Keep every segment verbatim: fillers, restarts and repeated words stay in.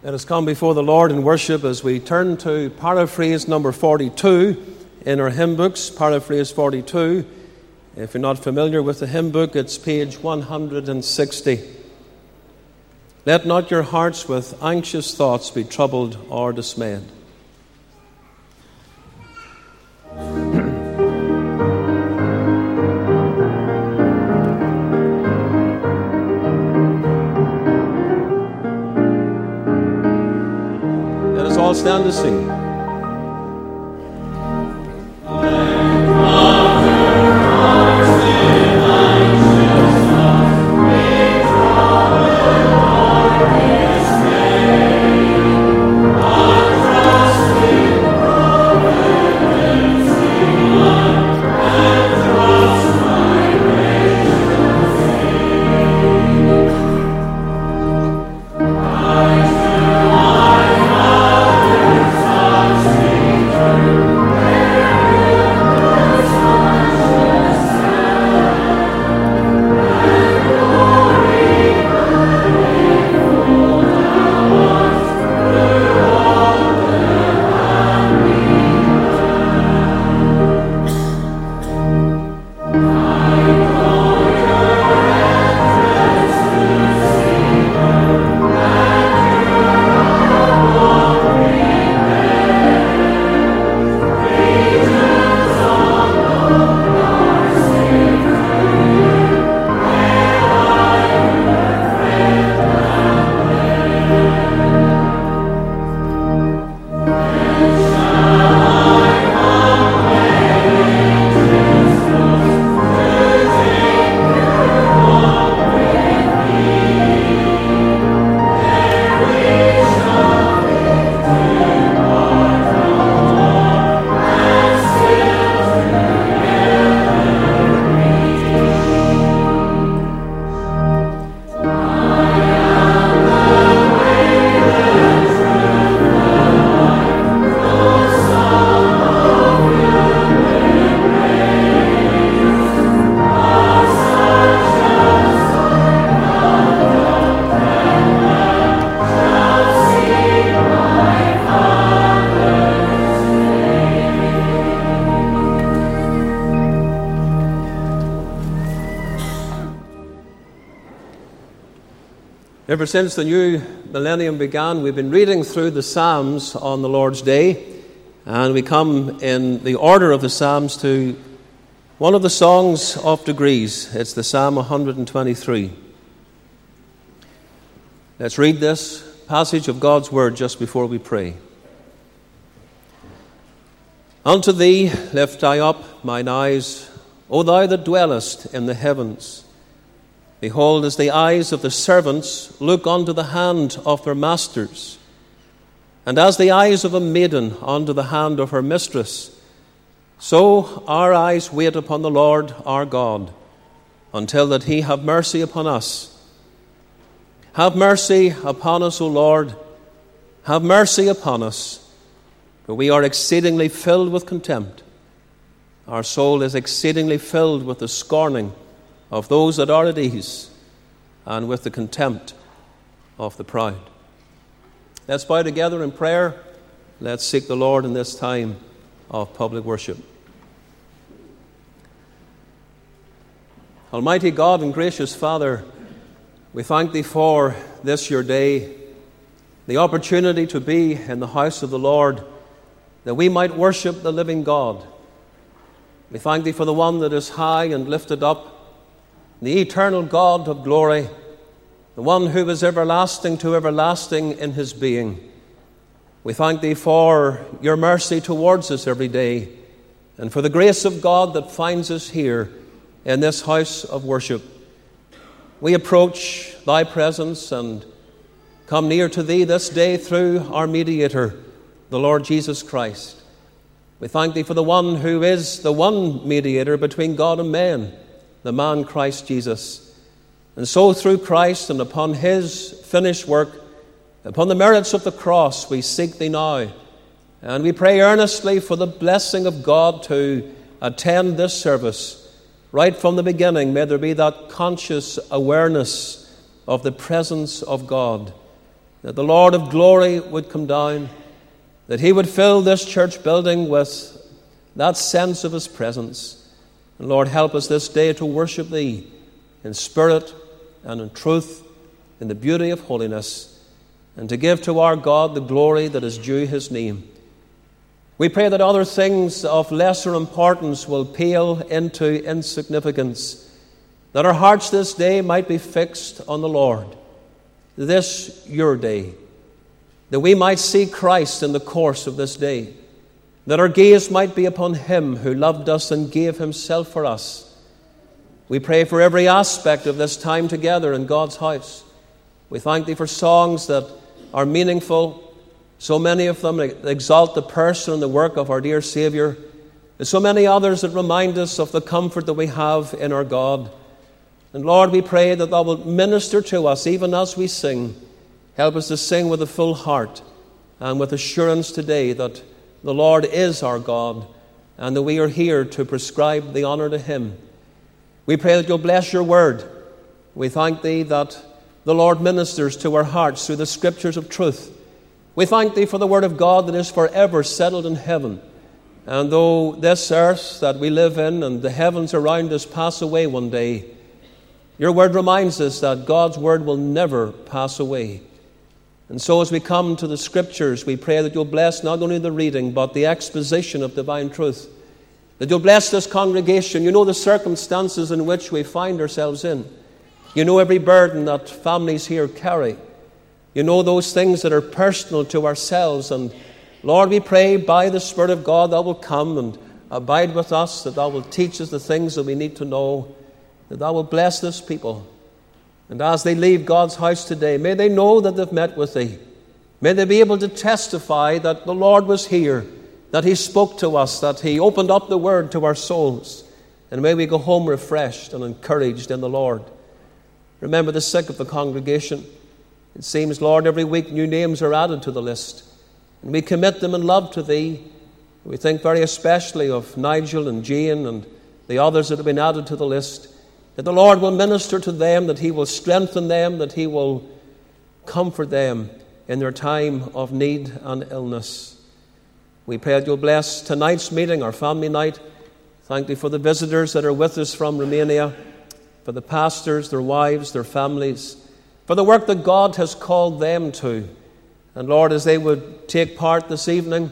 Let us come before the Lord in worship as we turn to paraphrase number forty-two in our hymn books, paraphrase forty-two. If you're not familiar with the hymn book, it's page one hundred sixty. Let not your hearts with anxious thoughts be troubled or dismayed. All stand to sing. Ever since the new millennium began, we've been reading through the Psalms on the Lord's Day, and we come in the order of the Psalms to one of the songs of degrees. It's the Psalm one hundred twenty-three. Let's read this passage of God's Word just before we pray. Unto thee lift I up mine eyes, O thou that dwellest in the heavens. Behold, as the eyes of the servants look unto the hand of their masters, and as the eyes of a maiden unto the hand of her mistress, so our eyes wait upon the Lord our God, until that he have mercy upon us. Have mercy upon us, O Lord, have mercy upon us, for we are exceedingly filled with contempt. Our soul is exceedingly filled with the scorning of those that are at ease, and with the contempt of the proud. Let's bow together in prayer. Let's seek the Lord in this time of public worship. Almighty God and gracious Father, we thank Thee for this your day, the opportunity to be in the house of the Lord, that we might worship the living God. We thank Thee for the one that is high and lifted up, the eternal God of glory, the one who is everlasting to everlasting in his being. We thank Thee for your mercy towards us every day, and for the grace of God that finds us here in this house of worship. We approach Thy presence and come near to Thee this day through our mediator, the Lord Jesus Christ. We thank Thee for the one who is the one mediator between God and men, the man Christ Jesus. And so through Christ and upon his finished work, upon the merits of the cross, we seek Thee now. And we pray earnestly for the blessing of God to attend this service. Right from the beginning, may there be that conscious awareness of the presence of God. that the Lord of glory would come down, that he would fill this church building with that sense of his presence. And Lord, help us this day to worship thee in spirit and in truth, in the beauty of holiness, and to give to our God the glory that is due his name. We pray that other things of lesser importance will pale into insignificance, that our hearts this day might be fixed on the Lord, this your day, that we might see Christ in the course of this day, that our gaze might be upon him who loved us and gave himself for us. We pray for every aspect of this time together in God's house. We thank thee for songs that are meaningful. So many of them exalt the person and the work of our dear Savior. There's so many others that remind us of the comfort that we have in our God. And Lord, we pray that thou wilt minister to us even as we sing. Help us to sing with a full heart and with assurance today that the Lord is our God and that we are here to prescribe the honor to him. We pray that you'll bless your word. We thank thee that the Lord ministers to our hearts through the scriptures of truth. We thank thee for the word of God that is forever settled in heaven. And though this earth that we live in and the heavens around us pass away one day, your word reminds us that God's word will never pass away. And so as we come to the scriptures, we pray that you'll bless not only the reading, but the exposition of divine truth. That you'll bless this congregation. You know the circumstances in which we find ourselves in. You know every burden that families here carry. You know those things that are personal to ourselves. And Lord, we pray by the Spirit of God thou will come and abide with us, that thou will teach us the things that we need to know, that thou will bless this people. And as they leave God's house today, may they know that they've met with thee. May they be able to testify that the Lord was here, that he spoke to us, that he opened up the word to our souls. And may we go home refreshed and encouraged in the Lord. Remember the sick of the congregation. It seems, Lord, every week new names are added to the list. And we commit them in love to thee. We think very especially of Nigel and Jane and the others that have been added to the list. That the Lord will minister to them, that he will strengthen them, that he will comfort them in their time of need and illness. We pray that you'll bless tonight's meeting, our family night. Thank thee for the visitors that are with us from Romania, for the pastors, their wives, their families, for the work that God has called them to. And Lord, as they would take part this evening,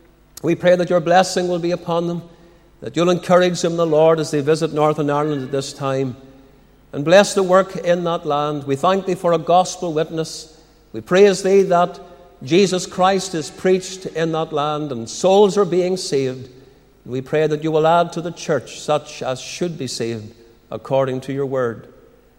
we pray that your blessing will be upon them, that you'll encourage them, the Lord, as they visit Northern Ireland at this time, and bless the work in that land. We thank thee for a gospel witness. We praise thee that Jesus Christ is preached in that land and souls are being saved. We pray that you will add to the church such as should be saved according to your word.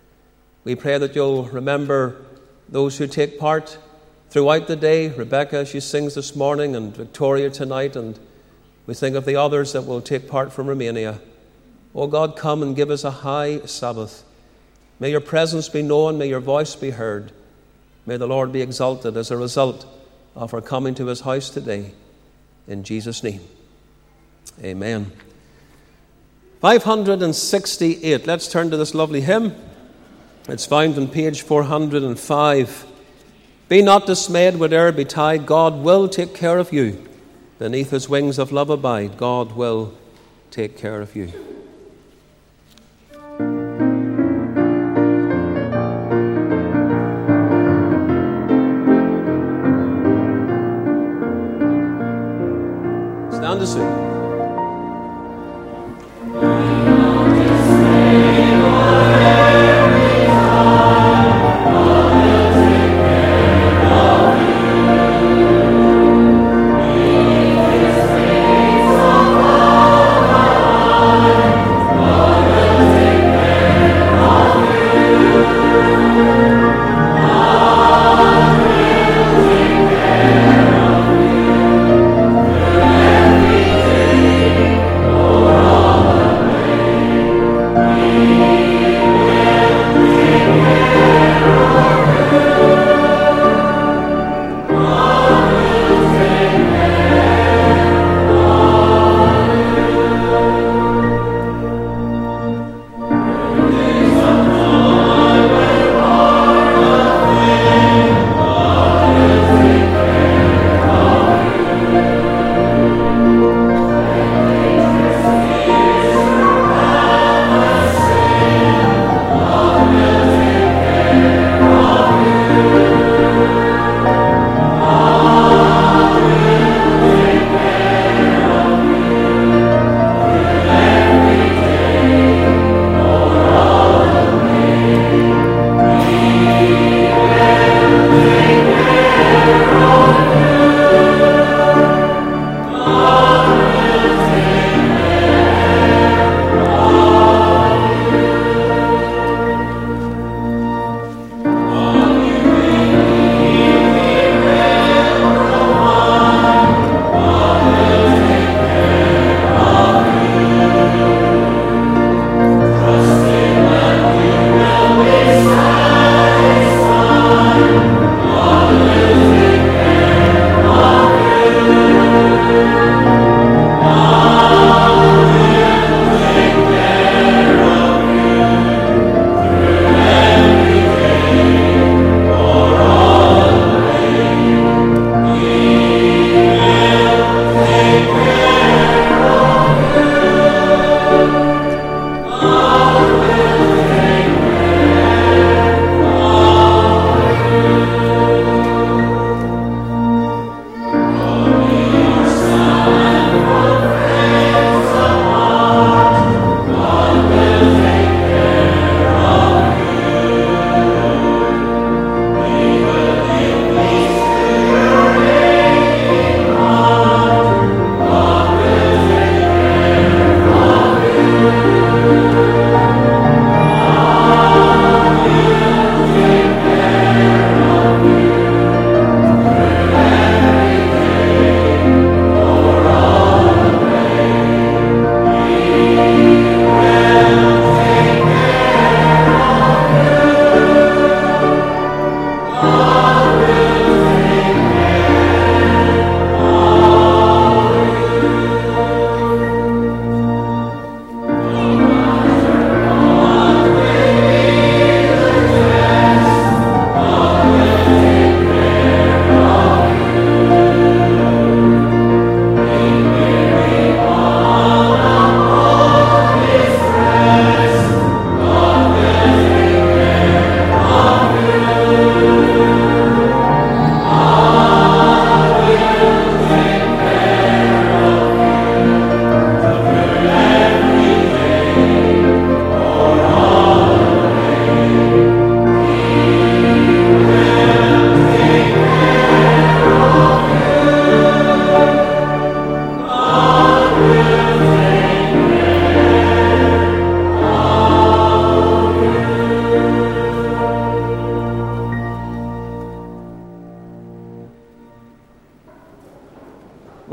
We pray that you'll remember those who take part throughout the day. Rebecca, she sings this morning, and Victoria tonight, and we think of the others that will take part from Romania. Oh God, come and give us a high Sabbath. May your presence be known, may your voice be heard. May the Lord be exalted as a result of our coming to his house today. In Jesus' name, amen. five hundred sixty-eight. Let's turn to this lovely hymn. It's found on page four hundred five. Be not dismayed, whate'er betide, God will take care of you. Beneath his wings of love abide, God will take care of you. Stand to sing. Amen.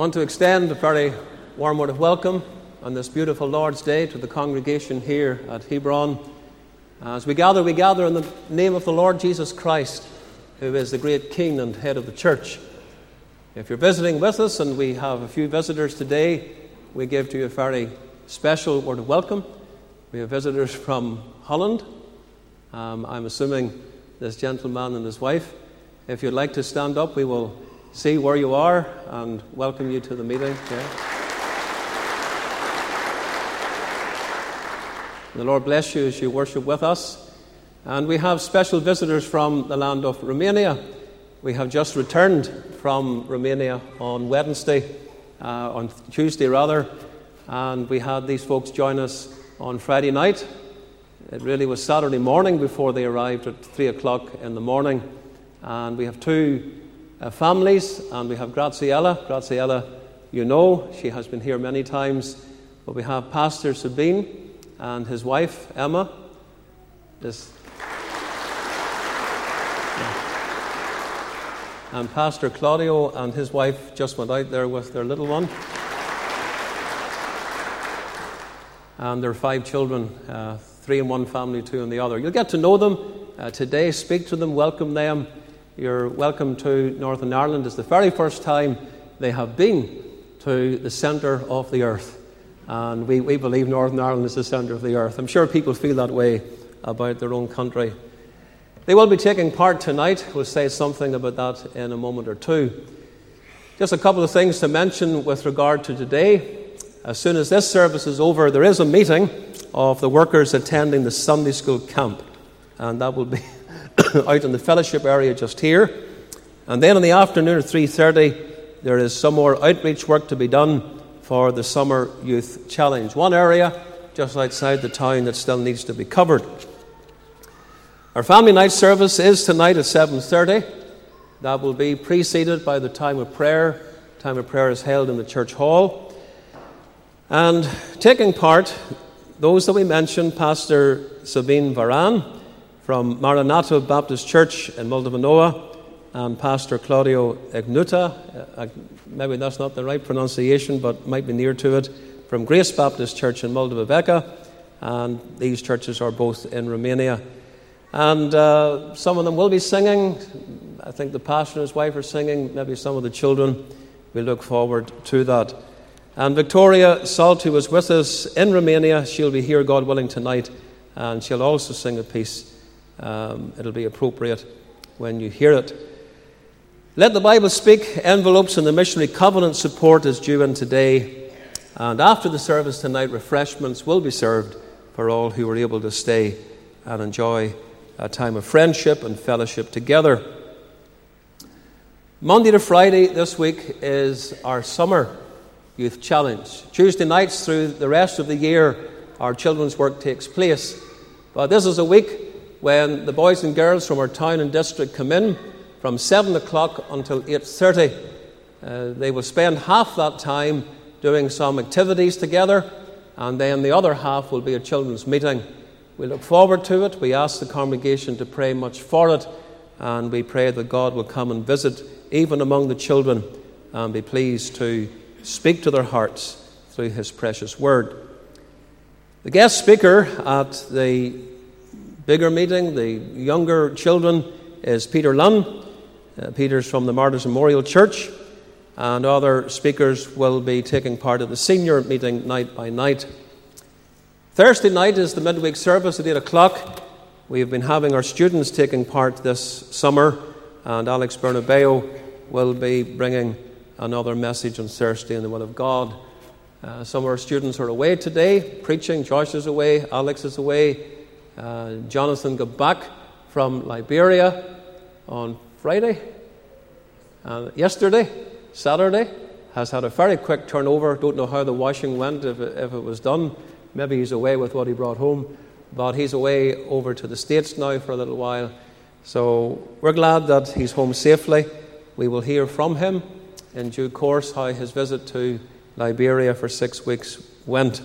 want to extend a very warm word of welcome on this beautiful Lord's Day to the congregation here at Hebron. As we gather, we gather in the name of the Lord Jesus Christ, who is the great King and head of the church. If you're visiting with us, and we have a few visitors today, we give to you a very special word of welcome. We have visitors from Holland. Um, I'm assuming this gentleman and his wife. If you'd like to stand up, we will see where you are and welcome you to the meeting. Yeah. The Lord bless you as you worship with us. And we have special visitors from the land of Romania. We have just returned from Romania on Wednesday, uh, on Tuesday rather, and we had these folks join us on Friday night. It really was Saturday morning before they arrived at three o'clock in the morning. And we have two uh, families, and we have Graziella. Graziella, you know, she has been here many times. But we have Pastor Sabine and his wife, Emma. This, yeah. And Pastor Claudio and his wife just went out there with their little one. And their five children, uh, three in one family, two in the other. You'll get to know them uh, today, speak to them, welcome them. You're welcome to Northern Ireland. It's the very first time they have been to the centre of the earth. And we, we believe Northern Ireland is the centre of the earth. I'm sure people feel that way about their own country. They will be taking part tonight. We'll say something about that in a moment or two. Just a couple of things to mention with regard to today. As soon as this service is over, there is a meeting of the workers attending the Sunday school camp. And that will be out in the fellowship area just here. And then in the afternoon at three thirty, there is some more outreach work to be done for the Summer Youth Challenge. One area just outside the town that still needs to be covered. Our family night service is tonight at seven thirty. That will be preceded by the time of prayer. Time of prayer is held in the church hall. And taking part, those that we mentioned, Pastor Sabine Varan from Maranatha Baptist Church in Moldavanoa, and Pastor Claudio Ignuta, uh, maybe that's not the right pronunciation, but might be near to it, from Grace Baptist Church in Moldova Veca, and these churches are both in Romania. And uh, some of them will be singing. I think the pastor and his wife are singing, maybe some of the children. We look forward to that. And Victoria Salt, who was with us in Romania, she'll be here, God willing, tonight, and she'll also sing a piece. Um, it'll be appropriate when you hear it. Let the Bible Speak envelopes and the missionary covenant support is due in today. And after the service tonight, refreshments will be served for all who are able to stay and enjoy a time of friendship and fellowship together. Monday to Friday this week is our Summer Youth Challenge. Tuesday nights through the rest of the year, our children's work takes place. But this is a week when the boys and girls from our town and district come in from seven o'clock until eight thirty. Uh, they will spend half that time doing some activities together, and then the other half will be a children's meeting. We look forward to it. We ask the congregation to pray much for it, and we pray that God will come and visit even among the children and be pleased to speak to their hearts through his precious word. The guest speaker at the bigger meeting, the younger children, is Peter Lunn. Uh, Peter's from the Martyrs Memorial Church, and other speakers will be taking part of the senior meeting night by night. Thursday night is the midweek service at eight o'clock. We have been having our students taking part this summer, and Alex Bernabeo will be bringing another message on Thursday in the will of God. Uh, some of our students are away today, preaching. Josh is away, Alex is away. Uh, Jonathan got back from Liberia on Friday, uh, yesterday, Saturday, has had a very quick turnover. Don't know how the washing went, if it, if it was done. Maybe he's away with what he brought home, but he's away over to the States now for a little while. So we're glad that he's home safely. We will hear from him in due course how his visit to Liberia for six weeks went.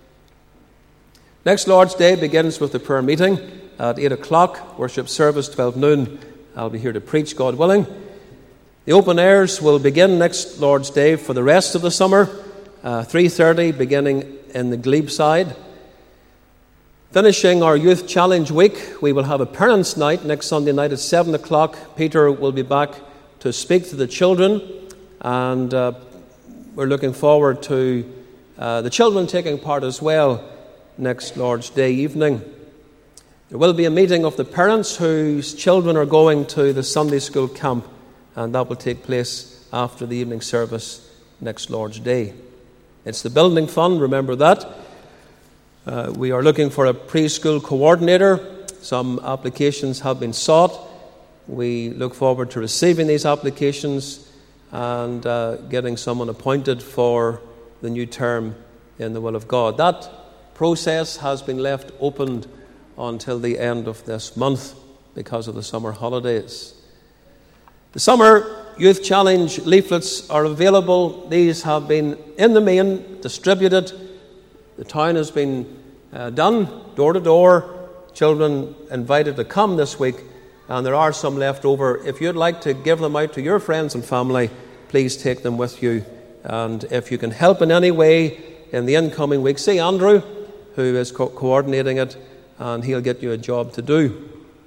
Next Lord's Day begins with the prayer meeting at eight o'clock, worship service twelve noon. I'll be here to preach, God willing. The The open airs will begin next Lord's Day for the rest of the summer, uh, three thirty beginning in the Glebe side. Finishing our Youth Challenge Week, we will have a Parents' Night next Sunday night at seven o'clock. Peter will be back to speak to the children, and uh, we're looking forward to uh, the children taking part as well next Lord's Day evening. There will be a meeting of the parents whose children are going to the Sunday school camp, and that will take place after the evening service next Lord's Day. It's the building fund, remember that. Uh, we are looking for a preschool coordinator. Some applications have been sought. We look forward to receiving these applications and uh, getting someone appointed for the new term in the will of God. That process has been left opened until the end of this month because of the summer holidays. The Summer Youth Challenge leaflets are available. These have been, in the main, distributed. The town has been uh, done, door to door. Children invited to come this week, and there are some left over. If you'd like to give them out to your friends and family, please take them with you. And if you can help in any way in the incoming week, see Andrew, who is co- coordinating it, and he'll get you a job to do.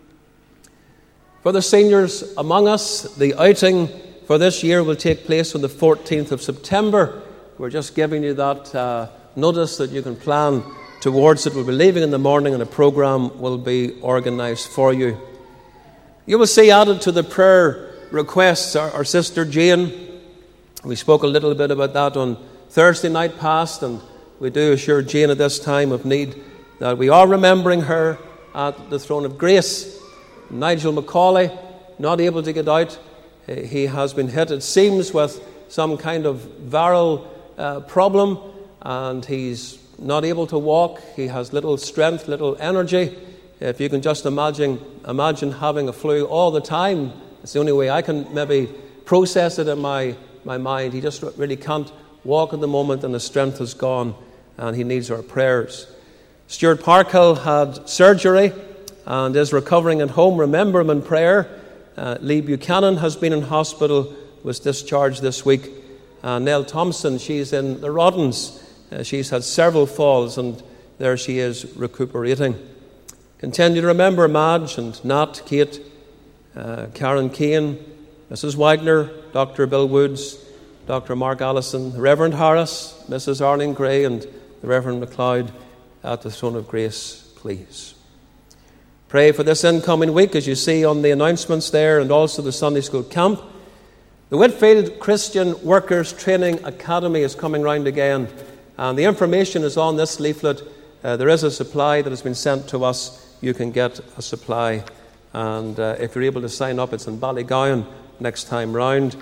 For the seniors among us, the outing for this year will take place on the fourteenth of September. We're just giving you that uh, notice that you can plan towards it. We'll be leaving in the morning, and a program will be organised for you. You will see added to the prayer requests our, our sister Jane. We spoke a little bit about that on Thursday night past, and we do assure Jane at this time of need that we are remembering her at the throne of grace. Nigel Macaulay, not able to get out. He has been hit, it seems, with some kind of viral uh, problem, and he's not able to walk. He has little strength, little energy. If you can just imagine, imagine having a flu all the time. It's the only way I can maybe process it in my, my mind. He just really can't walk at the moment, and his strength is gone, and he needs our prayers. Stuart Parkhill had surgery and is recovering at home. Remember him in prayer. Uh, Lee Buchanan has been in hospital, was discharged this week. Uh, Nell Thompson, she's in the Roddens. Uh, she's had several falls, and there she is recuperating. Continue to remember Madge and Nat, Kate, uh, Karen Kane, Missus Wagner, Doctor Bill Woods, Doctor Mark Allison, the Reverend Harris, Missus Arlene Gray, and the Reverend MacLeod at the throne of grace, please. Pray for this incoming week, as you see on the announcements there, and also the Sunday school camp. The Whitfield Christian Workers Training Academy is coming round again, and the information is on this leaflet. Uh, there is a supply that has been sent to us. You can get a supply, and uh, if you're able to sign up, it's in Ballygowan next time round.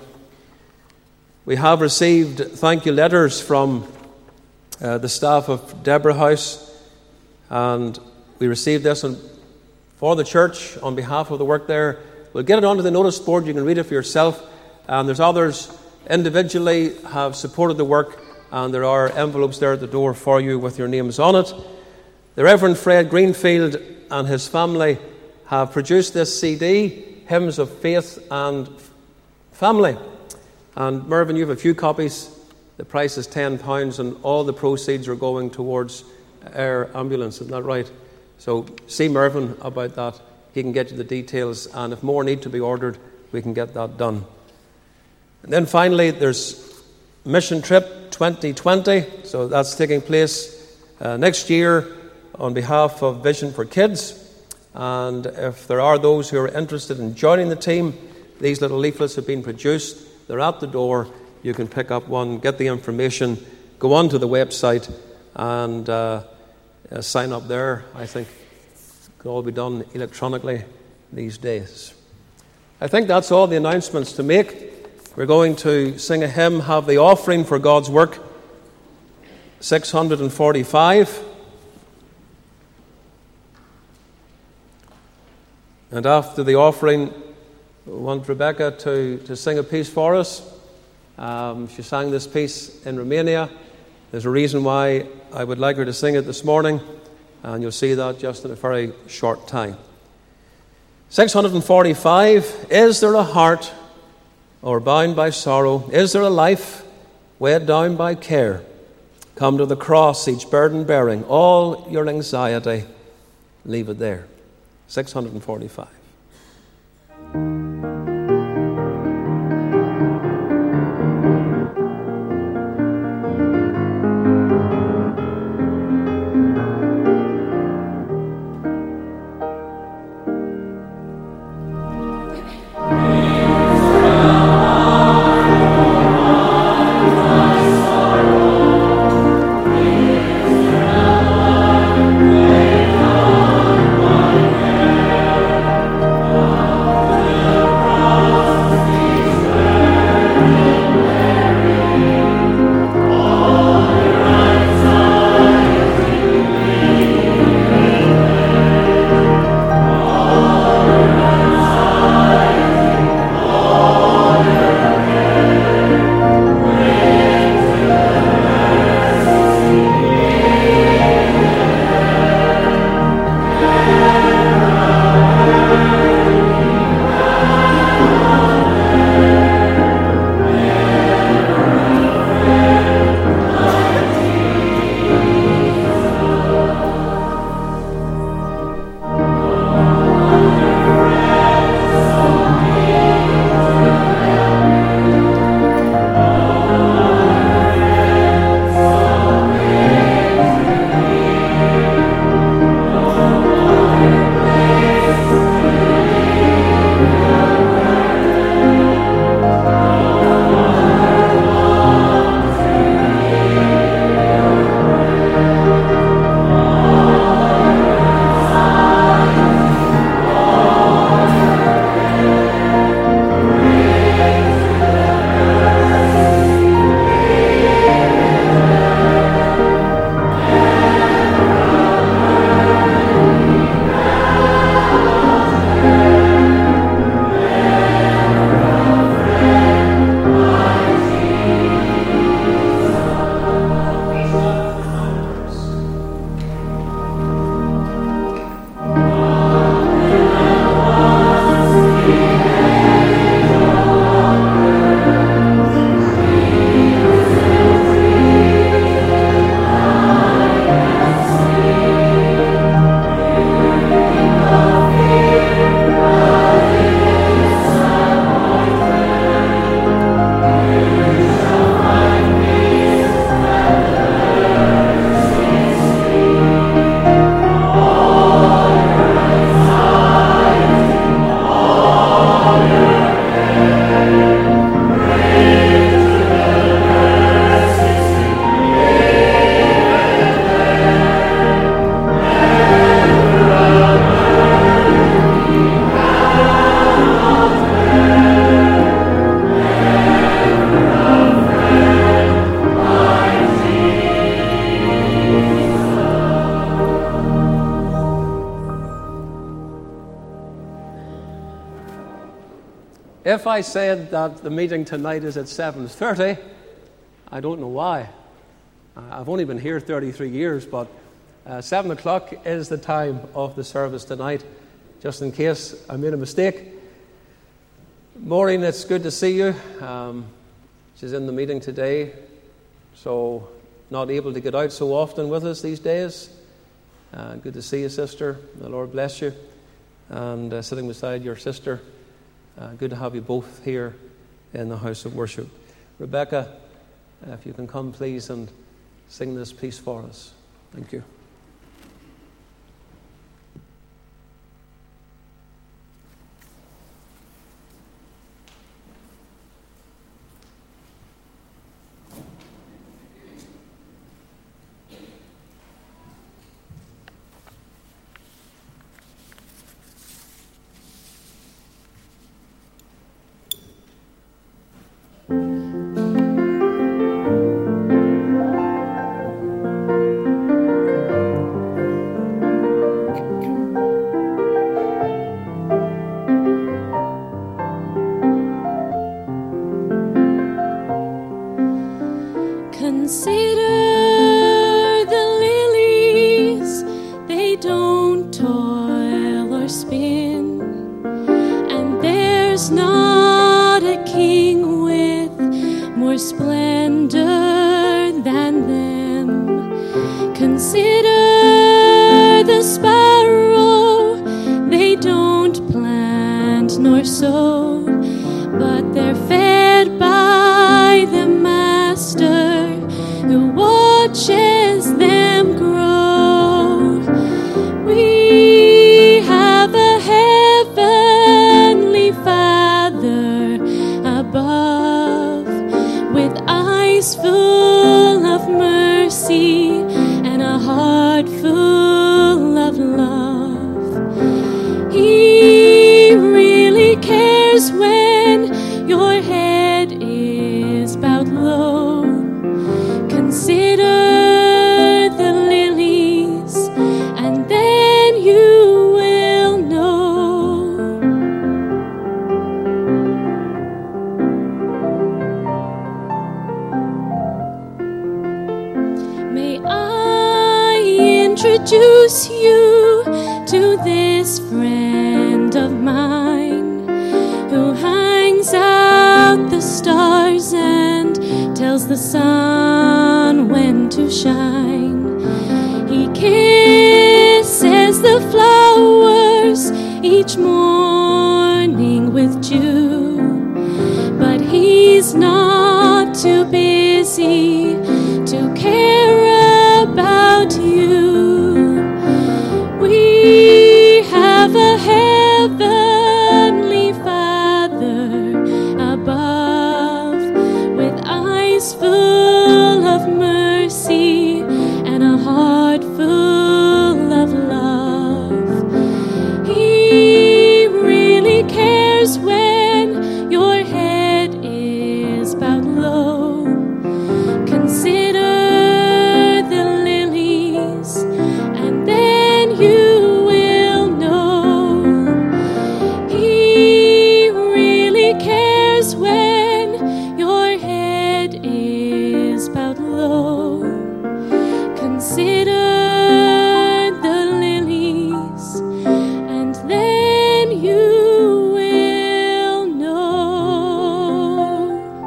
We have received thank you letters from uh, the staff of Deborah House, and we received this on for the church on behalf of the work there. We'll get it onto the notice board. You can read it for yourself. And there's others individually have supported the work, and there are envelopes there at the door for you with your names on it. The Reverend Fred Greenfield and his family have produced this C D, Hymns of Faith and Family. And Mervyn, you have a few copies. The price is ten pounds, and all the proceeds are going towards Air Ambulance. Isn't that right? So see Mervyn about that. He can get you the details, and if more need to be ordered, we can get that done. And then finally, there's Mission Trip twenty twenty. So that's taking place uh, next year on behalf of Vision for Kids. And if there are those who are interested in joining the team, these little leaflets have been produced. They're at the door. You can pick up one, get the information, go on to the website, and uh, Uh, sign up there. I think it can all be done electronically these days. I think that's all the announcements to make. We're going to sing a hymn, Have the Offering for God's Work, six forty-five. And after the offering, we want Rebecca to, to sing a piece for us. Um, she sang this piece in Romania. There's a reason why I would like her to sing it this morning, and you'll see that just in a very short time. six forty-five, Is there a heart or bound by sorrow? Is there a life weighed down by care? Come to the cross, each burden bearing, all your anxiety, leave it there. six forty-five. If I said that the meeting tonight is at seven thirty, I don't know why. I've only been here thirty-three years, but uh, seven o'clock is the time of the service tonight, just in case I made a mistake. Maureen, it's good to see you. Um, she's in the meeting today, so not able to get out so often with us these days. Uh, good to see you, sister. The Lord bless you. And uh, sitting beside your sister, uh, good to have you both here in the house of worship. Rebecca, uh, if you can come, please, and sing this piece for us. Thank you. Not a king splendor than them. Consider the sparrow, they don't plant nor sow, but they're fed by the Master who watches them grow. We have a heavenly Father above, with eyes full of mercy and a heart full of love. He really cares when your head is bowed low. Consider the lilies, and then you will know. May I introduce you to this friend of mine who hangs out the stars and tells the sun when to shine. He kisses the flowers each morning with dew, but he's not too busy to care about you. We have a heavenly Father above, with eyes full of mercy and a heart full of love. He really cares when your head is bowed low. Consider the lilies, and then you will know. He really cares when your head is bowed low. Consider the lilies, and then you will know.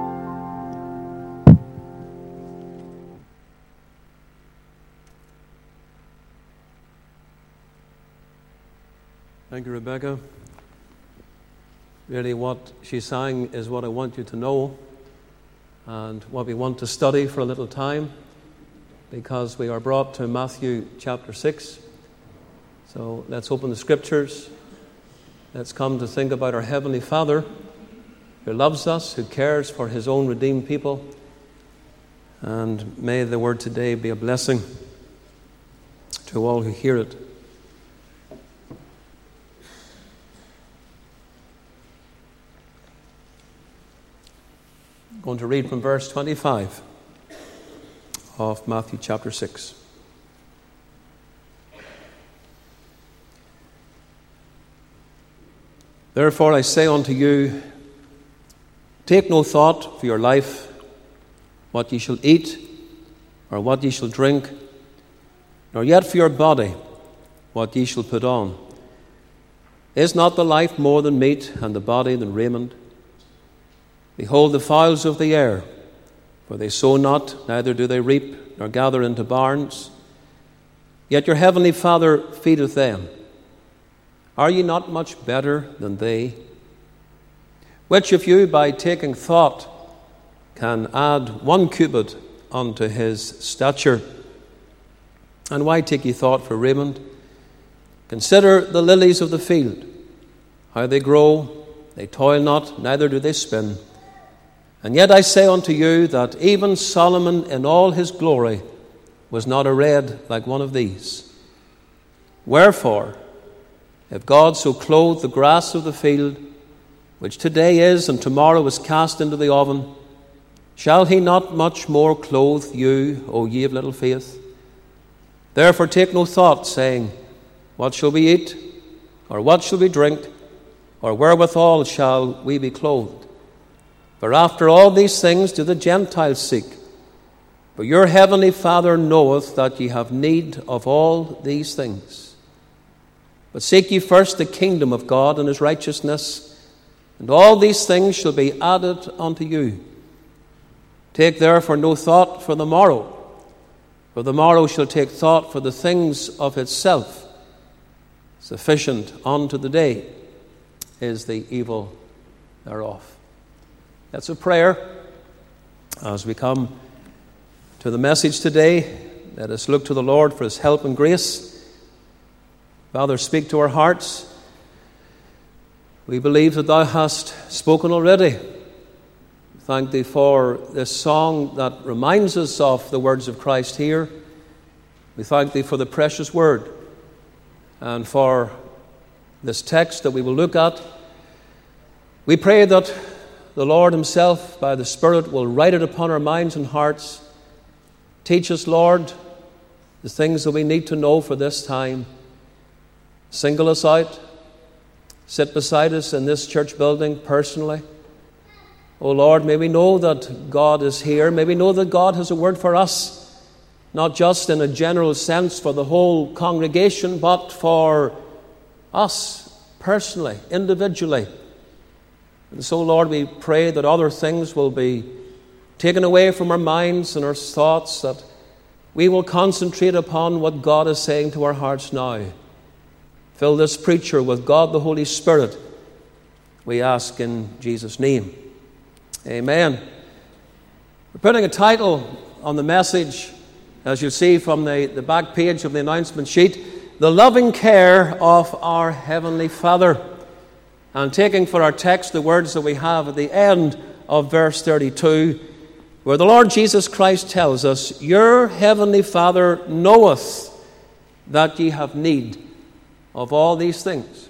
Thank you, Rebecca. Really, what she sang is what I want you to know and what we want to study for a little time, because we are brought to Matthew chapter six. So let's open the Scriptures. Let's come to think about our Heavenly Father who loves us, who cares for His own redeemed people. And may the word today be a blessing to all who hear it. I'm going to read from verse twenty-five of Matthew chapter six. Therefore I say unto you, take no thought for your life, what ye shall eat, or what ye shall drink, nor yet for your body, what ye shall put on. Is not the life more than meat, and the body than raiment? Behold the fowls of the air, for they sow not, neither do they reap, nor gather into barns, yet your heavenly Father feedeth them. Are ye not much better than they? Which of you, by taking thought, can add one cubit unto his stature? And why take ye thought for raiment? Consider the lilies of the field, how they grow, they toil not, neither do they spin. And yet I say unto you that even Solomon in all his glory was not arrayed like one of these. Wherefore, if God so clothe the grass of the field, which today is and tomorrow is cast into the oven, shall he not much more clothe you, O ye of little faith? Therefore take no thought, saying, what shall we eat? Or what shall we drink? Or wherewithal shall we be clothed? For after all these things do the Gentiles seek. But your heavenly Father knoweth that ye have need of all these things. But seek ye first the kingdom of God and his righteousness, and all these things shall be added unto you. Take therefore no thought for the morrow, for the morrow shall take thought for the things of itself. Sufficient unto the day is the evil thereof. That's a prayer. As we come to the message today, let us look to the Lord for His help and grace. Father, speak to our hearts. We believe that Thou hast spoken already. Thank Thee for this song that reminds us of the words of Christ here. We thank Thee for the precious word and for this text that we will look at. We pray that the Lord Himself, by the Spirit, will write it upon our minds and hearts. Teach us, Lord, the things that we need to know for this time. Single us out. Sit beside us in this church building personally. Oh Lord, may we know that God is here. May we know that God has a word for us, not just in a general sense for the whole congregation, but for us personally, individually. And so, Lord, we pray that other things will be taken away from our minds and our thoughts, that we will concentrate upon what God is saying to our hearts now. Fill this preacher with God the Holy Spirit, we ask in Jesus' name. Amen. We're putting a title on the message, as you see from the, the back page of the announcement sheet, The Loving Care of Our Heavenly Father. And taking for our text the words that we have at the end of verse thirty-two, where the Lord Jesus Christ tells us, Your Heavenly Father knoweth that ye have need of all these things.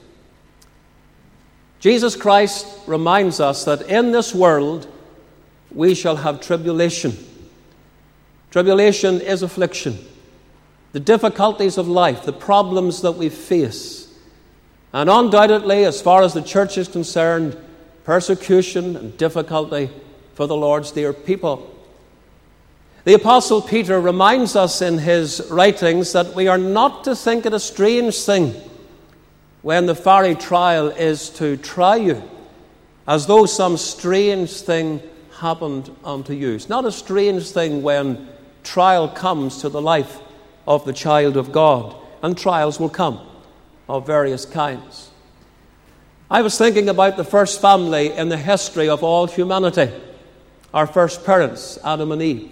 Jesus Christ reminds us that in this world we shall have tribulation. Tribulation is affliction. The difficulties of life, the problems that we face. And undoubtedly, as far as the church is concerned, persecution and difficulty for the Lord's dear people. The Apostle Peter reminds us in his writings that we are not to think it a strange thing when the fiery trial is to try you, as though some strange thing happened unto you. It's not a strange thing when trial comes to the life of the child of God, and trials will come of various kinds. I was thinking about the first family in the history of all humanity, our first parents, Adam and Eve.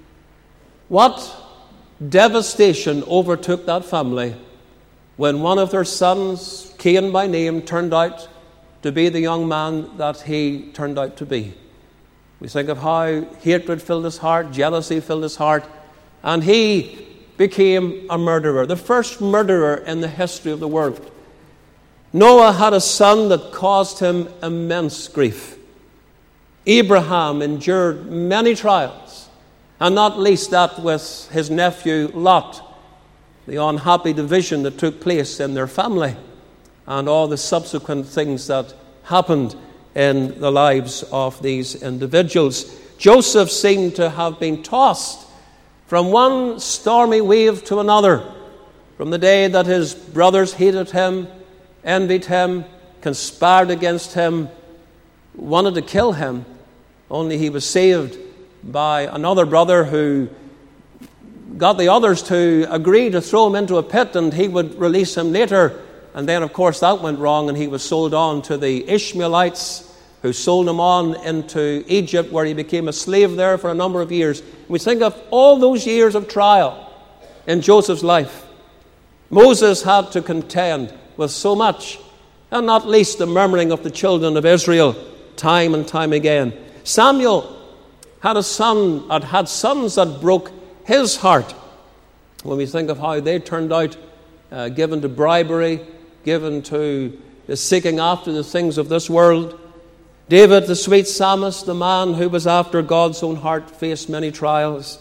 What devastation overtook that family when one of their sons, Cain by name, turned out to be the young man that he turned out to be. We think of how hatred filled his heart, jealousy filled his heart, and he became a murderer, the first murderer in the history of the world. Noah had a son that caused him immense grief. Abraham endured many trials, and not least that with his nephew Lot, the unhappy division that took place in their family, and all the subsequent things that happened in the lives of these individuals. Joseph seemed to have been tossed from one stormy wave to another, from the day that his brothers hated him, envied him, conspired against him, wanted to kill him, only he was saved by another brother who got the others to agree to throw him into a pit and he would release him later. And then, of course, that went wrong and he was sold on to the Ishmaelites, who sold him on into Egypt, where he became a slave there for a number of years. We think of all those years of trial in Joseph's life. Moses had to contend with so much, and not least the murmuring of the children of Israel time and time again. Samuel had a son, had, had sons that broke his heart. When we think of how they turned out, uh, given to bribery, given to the seeking after the things of this world. David, the sweet psalmist, the man who was after God's own heart, faced many trials.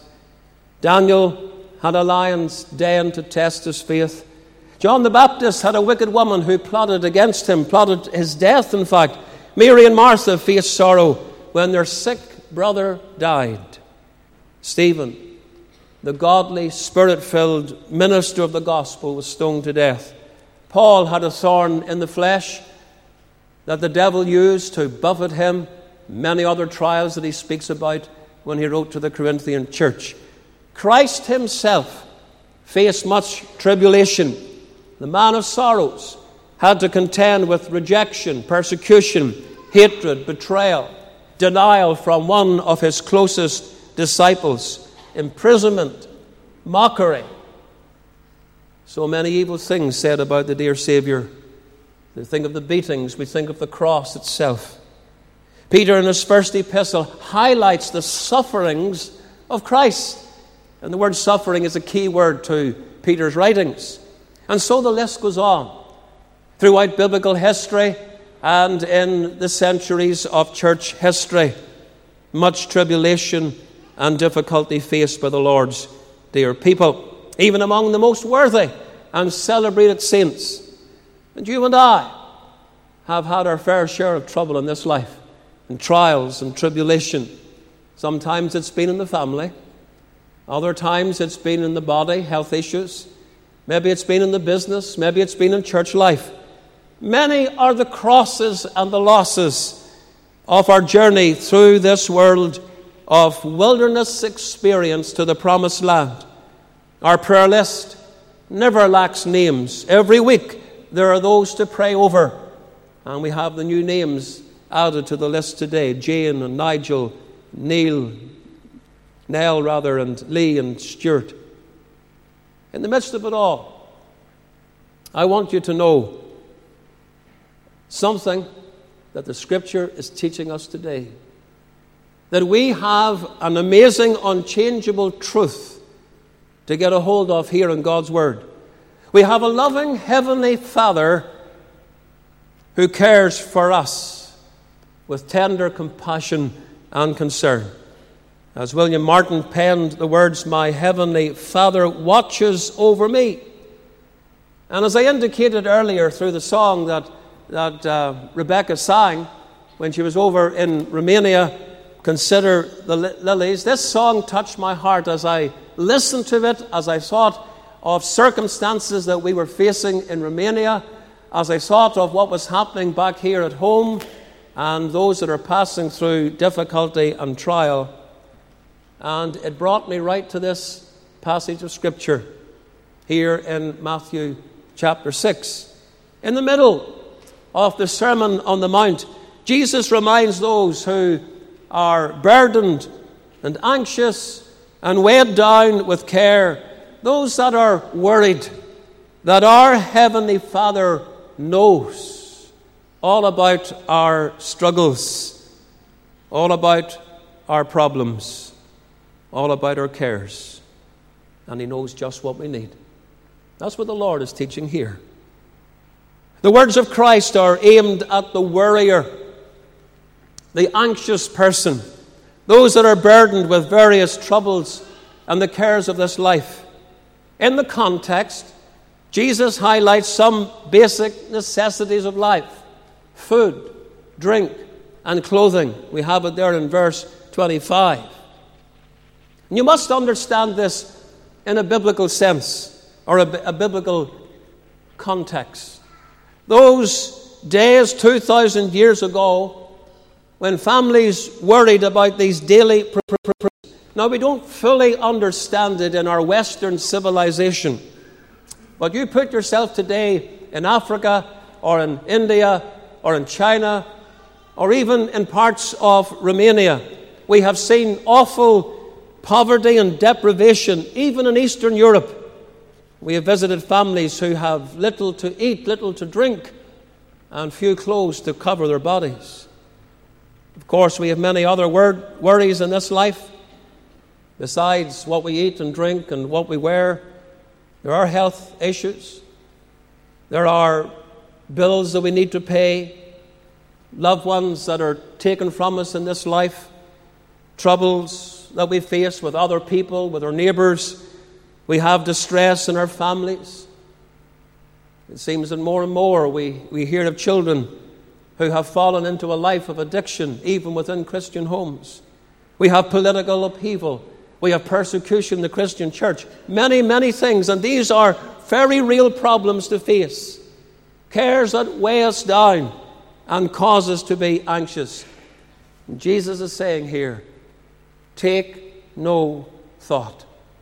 Daniel had a lion's den to test his faith. John the Baptist had a wicked woman who plotted against him, plotted his death, in fact. Mary and Martha faced sorrow when their sick brother died. Stephen, the godly, spirit-filled minister of the gospel, was stoned to death. Paul had a thorn in the flesh that the devil used to buffet him. Many other trials that he speaks about when he wrote to the Corinthian church. Christ himself faced much tribulation. The man of sorrows had to contend with rejection, persecution, hatred, betrayal, denial from one of his closest disciples, imprisonment, mockery. So many evil things said about the dear Savior. We think of the beatings, we think of the cross itself. Peter, in his first epistle, highlights the sufferings of Christ. And the word suffering is a key word to Peter's writings. And so the list goes on. Throughout biblical history and in the centuries of church history, much tribulation and difficulty faced by the Lord's dear people, even among the most worthy and celebrated saints. And you and I have had our fair share of trouble in this life, and trials and tribulation. Sometimes it's been in the family. Other times it's been in the body, health issues. Maybe it's been in the business. Maybe it's been in church life. Many are the crosses and the losses of our journey through this world of wilderness experience to the promised land. Our prayer list never lacks names. Every week there are those to pray over. And we have the new names added to the list today. Jane and Nigel, Neil, Nell rather, and Lee and Stuart. In the midst of it all, I want you to know something that the Scripture is teaching us today. That we have an amazing, unchangeable truth to get a hold of here in God's Word. We have a loving Heavenly Father who cares for us with tender compassion and concern. As William Martin penned the words, "My Heavenly Father watches over me." And as I indicated earlier through the song that, that uh, Rebecca sang when she was over in Romania, "Consider the Lilies," this song touched my heart as I listened to it, as I thought of circumstances that we were facing in Romania, as I thought of what was happening back here at home, and those that are passing through difficulty and trial. And it brought me right to this passage of Scripture here in Matthew chapter six. In the middle of the Sermon on the Mount, Jesus reminds those who are burdened and anxious and weighed down with care, those that are worried, that our Heavenly Father knows all about our struggles, all about our problems, all about our cares, and He knows just what we need. That's what the Lord is teaching here. The words of Christ are aimed at the worrier, the anxious person, those that are burdened with various troubles and the cares of this life. In the context, Jesus highlights some basic necessities of life: food, drink, and clothing. We have it there in verse twenty-five. And you must understand this in a biblical sense, or a, a biblical context. Those days two thousand years ago, when families worried about these daily pr- pr- pr- now we don't fully understand it in our Western civilization, but you put yourself today in Africa or in India or in China or even in parts of Romania. We have seen awful poverty and deprivation even in Eastern Europe. We have visited families who have little to eat, little to drink, and few clothes to cover their bodies. Of course, we have many other wor- worries in this life. Besides what we eat and drink and what we wear, there are health issues. There are bills that we need to pay, loved ones that are taken from us in this life, troubles that we face with other people, with our neighbours. We have distress in our families. It seems that more and more we, we hear of children who have fallen into a life of addiction, even within Christian homes. We have political upheaval. We have persecution in the Christian church. Many, many things, and these are very real problems to face. Cares that weigh us down and cause us to be anxious. And Jesus is saying here, take no thought.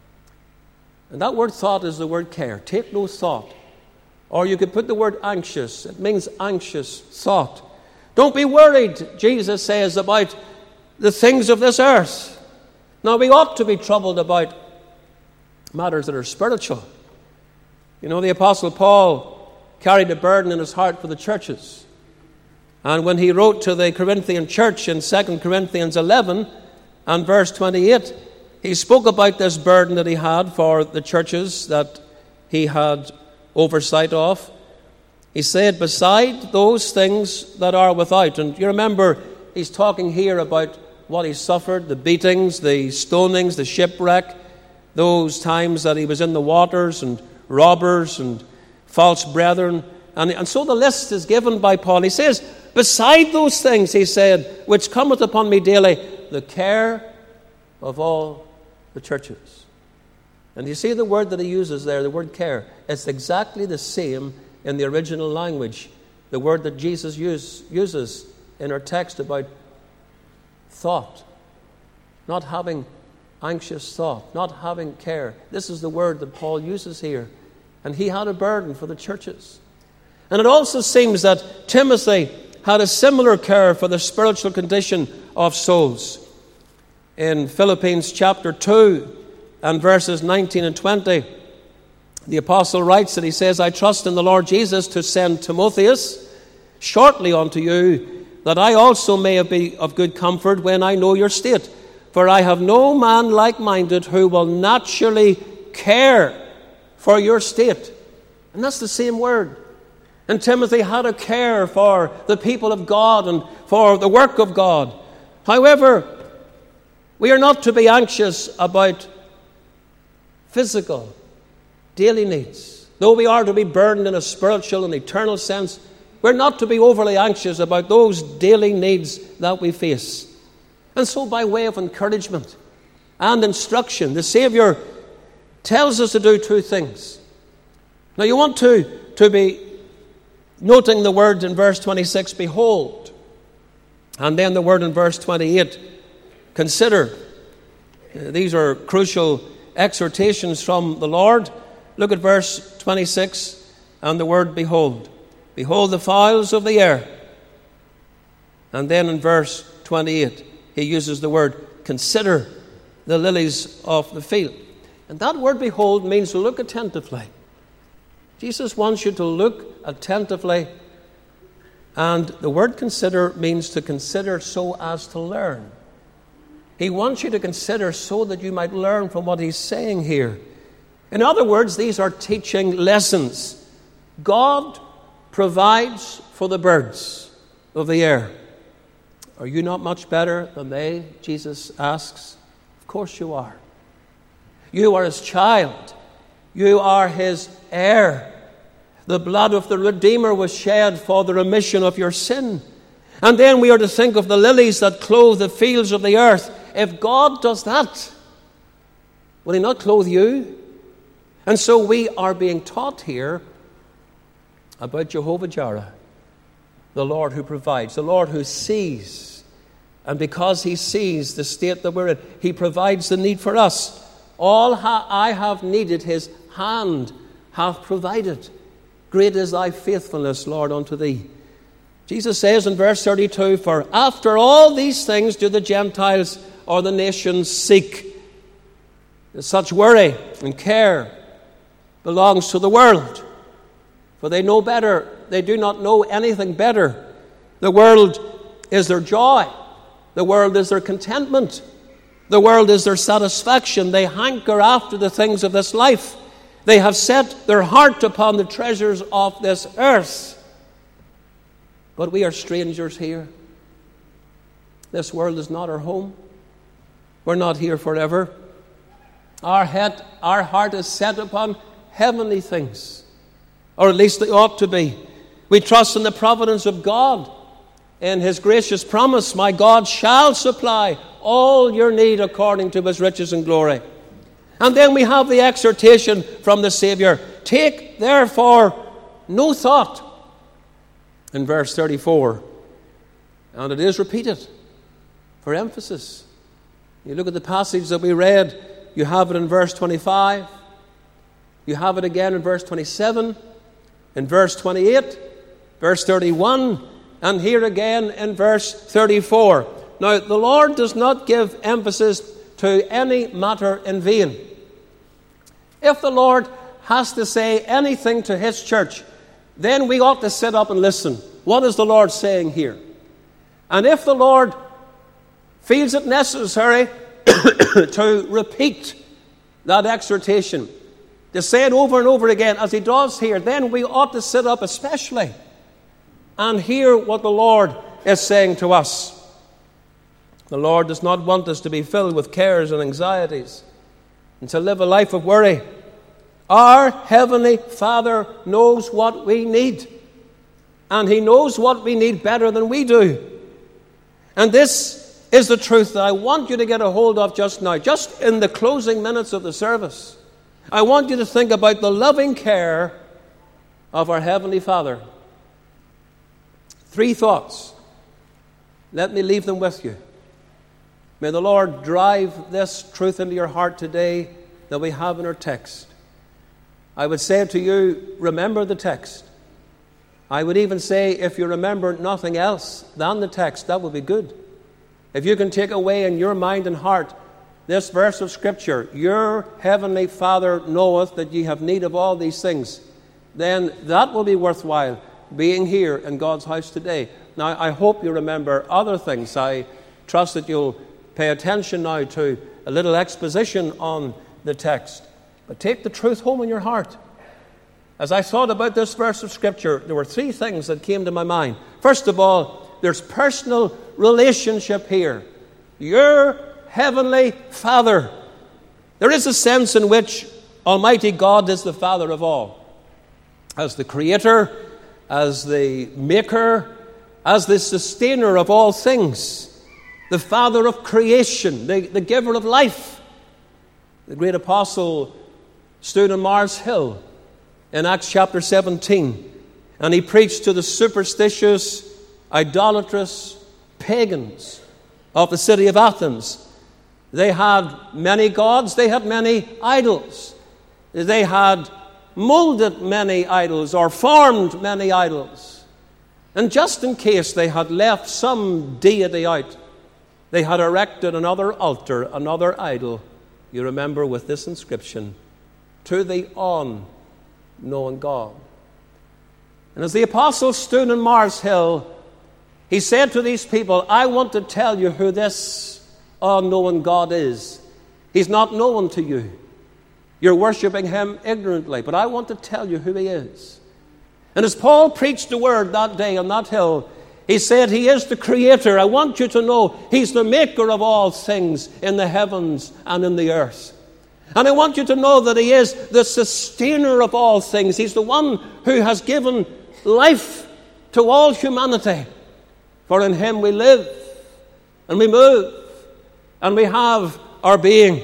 And that word thought is the word care. Take no thought. Or you could put the word anxious. It means anxious thought. Don't be worried, Jesus says, about the things of this earth. Now, we ought to be troubled about matters that are spiritual. You know, the Apostle Paul carried a burden in his heart for the churches. And when he wrote to the Corinthian church in Second Corinthians eleven and verse twenty-eight, he spoke about this burden that he had for the churches that he had oversight of. He said, beside those things that are without. And you remember, he's talking here about what he suffered, the beatings, the stonings, the shipwreck, those times that he was in the waters, and robbers and false brethren. And, and so the list is given by Paul. He says, beside those things, he said, which cometh upon me daily, the care of all the churches. And you see the word that he uses there, the word care. It's exactly the same in the original language. The word that Jesus use, uses in our text about thought. Not having anxious thought. Not having care. This is the word that Paul uses here. And he had a burden for the churches. And it also seems that Timothy had a similar care for the spiritual condition of souls. In Philippians chapter two and verses nineteen and twenty, the apostle writes that he says, I trust in the Lord Jesus to send Timotheus shortly unto you, that I also may be of good comfort when I know your state. For I have no man like-minded who will naturally care for your state. And that's the same word. And Timothy had a care for the people of God and for the work of God. However, we are not to be anxious about physical, daily needs. Though we are to be burdened in a spiritual and eternal sense, we're not to be overly anxious about those daily needs that we face. And so by way of encouragement and instruction, the Savior tells us to do two things. Now you want to, to be noting the word in verse twenty-six, behold. And then the word in verse twenty-eight, consider. Uh, these are crucial exhortations from the Lord. Look at verse twenty-six and the word behold. Behold the fowls of the air. And then in verse twenty-eight, he uses the word consider the lilies of the field. And that word behold means to look attentively. Jesus wants you to look attentively. And the word consider means to consider so as to learn. He wants you to consider so that you might learn from what he's saying here. In other words, these are teaching lessons. God provides for the birds of the air. Are you not much better than they? Jesus asks. Of course you are. You are his child. You are his heir. The blood of the Redeemer was shed for the remission of your sin. And then we are to think of the lilies that clothe the fields of the earth. If God does that, will he not clothe you? And so we are being taught here about Jehovah Jireh, the Lord who provides, the Lord who sees. And because he sees the state that we're in, he provides the need for us. All ha- I have needed, his hand hath provided. Great is thy faithfulness, Lord, unto thee. Jesus says in verse thirty-two, for after all these things do the Gentiles or the nations seek. Such worry and care belongs to the world. For they know better. They do not know anything better. The world is their joy. The world is their contentment. The world is their satisfaction. They hanker after the things of this life. They have set their heart upon the treasures of this earth. But we are strangers here. This world is not our home. We're not here forever. Our head, our heart is set upon heavenly things. Or at least they ought to be. We trust in the providence of God. In his gracious promise, my God shall supply all your need according to his riches and glory. And then we have the exhortation from the Savior. Take therefore no thought. In verse thirty-four. And it is repeated for emphasis. You look at the passage that we read, you have it in verse twenty-five. You have it again in verse twenty-seven, in verse twenty-eight, verse thirty-one, and here again in verse thirty-four. Now, the Lord does not give emphasis to any matter in vain. If the Lord has to say anything to His church, then we ought to sit up and listen. What is the Lord saying here? And if the Lord feels it necessary to repeat that exhortation, to say it over and over again as He does here, then we ought to sit up especially and hear what the Lord is saying to us. The Lord does not want us to be filled with cares and anxieties and to live a life of worry. Our Heavenly Father knows what we need, and He knows what we need better than we do. And this is the truth that I want you to get a hold of just now, just in the closing minutes of the service. I want you to think about the loving care of our Heavenly Father. Three thoughts. Let me leave them with you. May the Lord drive this truth into your heart today that we have in our text. I would say to you, remember the text. I would even say, if you remember nothing else than the text, that would be good. If you can take away in your mind and heart this verse of Scripture, your Heavenly Father knoweth that ye have need of all these things, then that will be worthwhile being here in God's house today. Now, I hope you remember other things. I trust that you'll pay attention now to a little exposition on the text. But take the truth home in your heart. As I thought about this verse of Scripture, there were three things that came to my mind. First of all, there's personal relationship here. Your Heavenly Father. There is a sense in which Almighty God is the Father of all. As the Creator, as the Maker, as the Sustainer of all things. The Father of creation, the, the Giver of life. The great apostle stood on Mars Hill in Acts chapter seventeen, and he preached to the superstitious, idolatrous pagans of the city of Athens. They had many gods, they had many idols. They had molded many idols or formed many idols. And just in case they had left some deity out, they had erected another altar, another idol, you remember, with this inscription, to the unknown God. And as the apostle stood on Mars Hill, he said to these people, I want to tell you who this unknown God is. He's not known to you. You're worshiping Him ignorantly, but I want to tell you who He is. And as Paul preached the word that day on that hill, he said, He is the Creator. I want you to know He's the Maker of all things in the heavens and in the earth. And I want you to know that He is the Sustainer of all things. He's the one who has given life to all humanity. For in Him we live, and we move, and we have our being.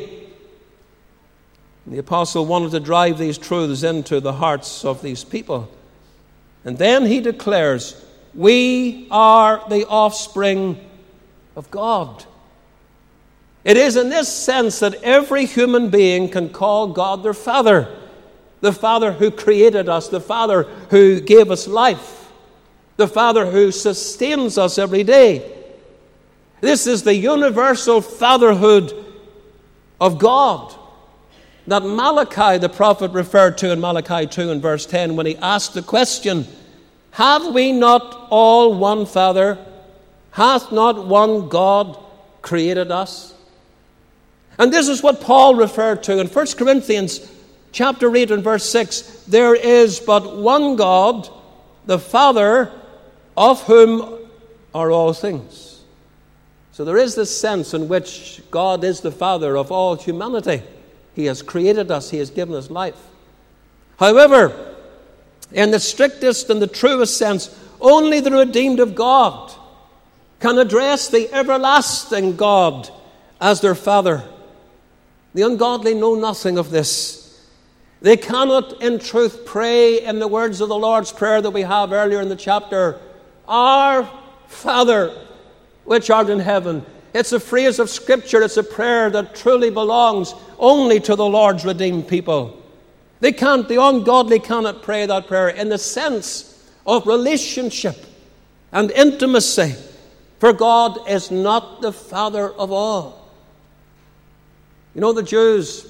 And the apostle wanted to drive these truths into the hearts of these people. And then he declares, we are the offspring of God. It is in this sense that every human being can call God their Father. The Father who created us, the Father who gave us life, the Father who sustains us every day. This is the universal fatherhood of God that Malachi the prophet referred to in Malachi two and verse ten when he asked the question, have we not all one Father? Hath not one God created us? And this is what Paul referred to in First Corinthians chapter eight and verse six. There is but one God, the Father, of whom are all things. So there is this sense in which God is the Father of all humanity. He has created us. He has given us life. However, in the strictest and the truest sense, only the redeemed of God can address the everlasting God as their Father. The ungodly know nothing of this. They cannot in truth pray in the words of the Lord's Prayer that we have earlier in the chapter, Our Father, which art in heaven, It's a phrase of Scripture. It's a prayer that truly belongs only to the Lord's redeemed people. They can't, the ungodly cannot pray that prayer in the sense of relationship and intimacy. For God is not the Father of all. You know, the Jews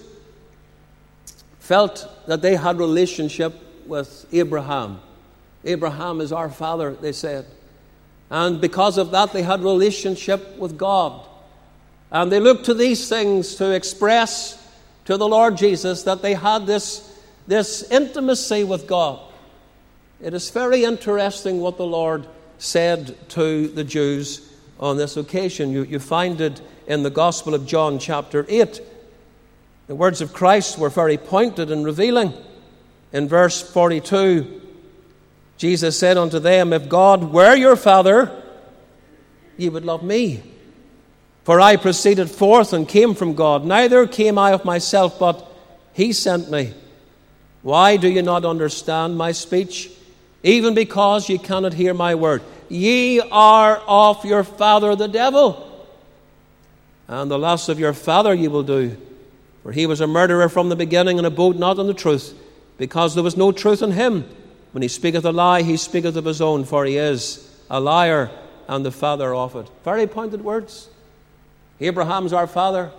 felt that they had relationship with Abraham. Abraham is our father, they said. And because of that, they had relationship with God. And they looked to these things to express to the Lord Jesus that they had this, this intimacy with God. It is very interesting what the Lord said to the Jews on this occasion. You, you find it in the Gospel of John chapter eight. The words of Christ were very pointed and revealing. In verse forty-two, Jesus said unto them, If God were your Father, ye would love me. For I proceeded forth and came from God. Neither came I of myself, but he sent me. Why do you not understand my speech? Even because ye cannot hear my word. Ye are of your father the devil, and the lusts of your father ye will do. For he was a murderer from the beginning, and abode not in the truth, because there was no truth in him. When he speaketh a lie, he speaketh of his own, for he is a liar and the father of it. Very pointed words. Abraham's our father.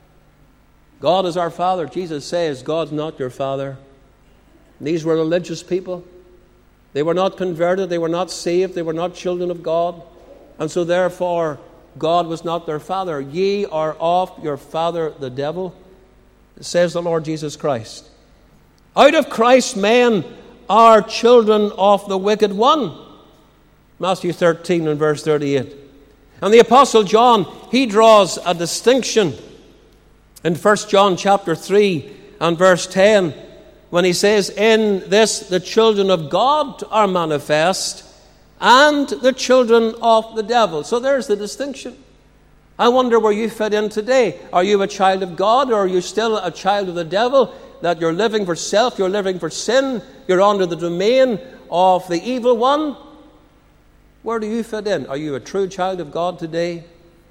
God is our father. Jesus says, God's not your father. And these were religious people. They were not converted. They were not saved. They were not children of God. And so therefore, God was not their father. Ye are of your father the devil, says the Lord Jesus Christ. Out of Christ men are children of the wicked one. Matthew thirteen and verse thirty-eight. And the Apostle John, he draws a distinction in First John chapter three and verse ten, when he says, In this the children of God are manifest, and the children of the devil. So there's the distinction. I wonder where you fit in today. Are you a child of God, or are you still a child of the devil? That you're living for self, you're living for sin, you're under the domain of the evil one? Where do you fit in? Are you a true child of God today?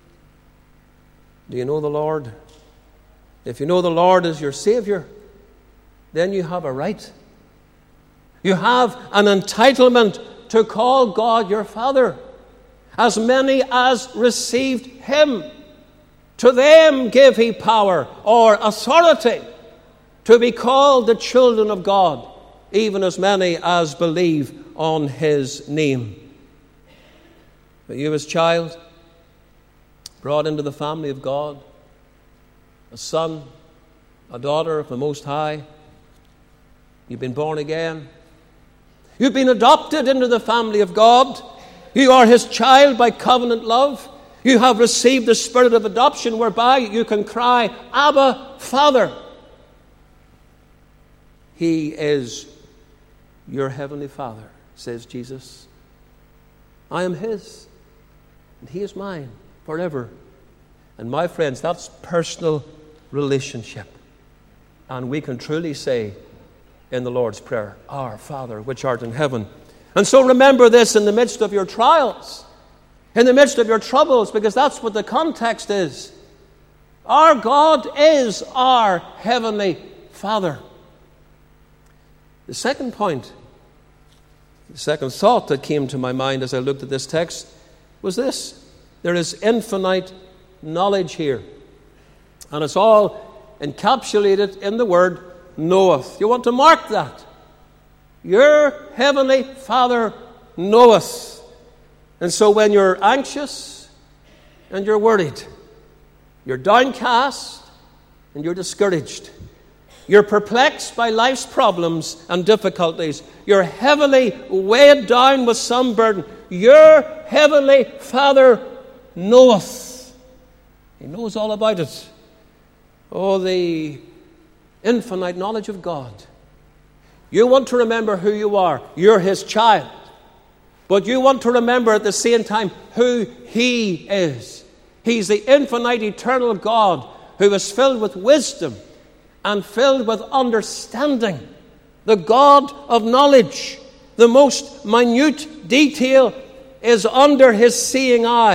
Do you know the Lord? If you know the Lord as your Savior, then you have a right. You have an entitlement to call God your Father. As many as received him, to them gave he power or authority to be called the children of God, even as many as believe on his name. But you as child, brought into the family of God, a son, a daughter of the Most High, you've been born again. You've been adopted into the family of God. You are his child by covenant love. You have received the spirit of adoption, whereby you can cry, Abba, Father. He is your heavenly Father, says Jesus. I am his, and he is mine forever. And my friends, that's personal relationship. And we can truly say in the Lord's Prayer, Our Father, which art in heaven. And so remember this in the midst of your trials, in the midst of your troubles, because that's what the context is. Our God is our heavenly Father. The second point, the second thought that came to my mind as I looked at this text was this. There is infinite knowledge here. And it's all encapsulated in the word knoweth. You want to mark that. Your heavenly Father knoweth. And so when you're anxious and you're worried, you're downcast and you're discouraged, you're perplexed by life's problems and difficulties, you're heavily weighed down with some burden, your heavenly Father knoweth. He knows all about it. Oh, the infinite knowledge of God. You want to remember who you are. You're his child. But you want to remember at the same time who he is. He's the infinite, eternal God who is filled with wisdom and filled with understanding. The God of knowledge. The most minute detail is under his seeing eye.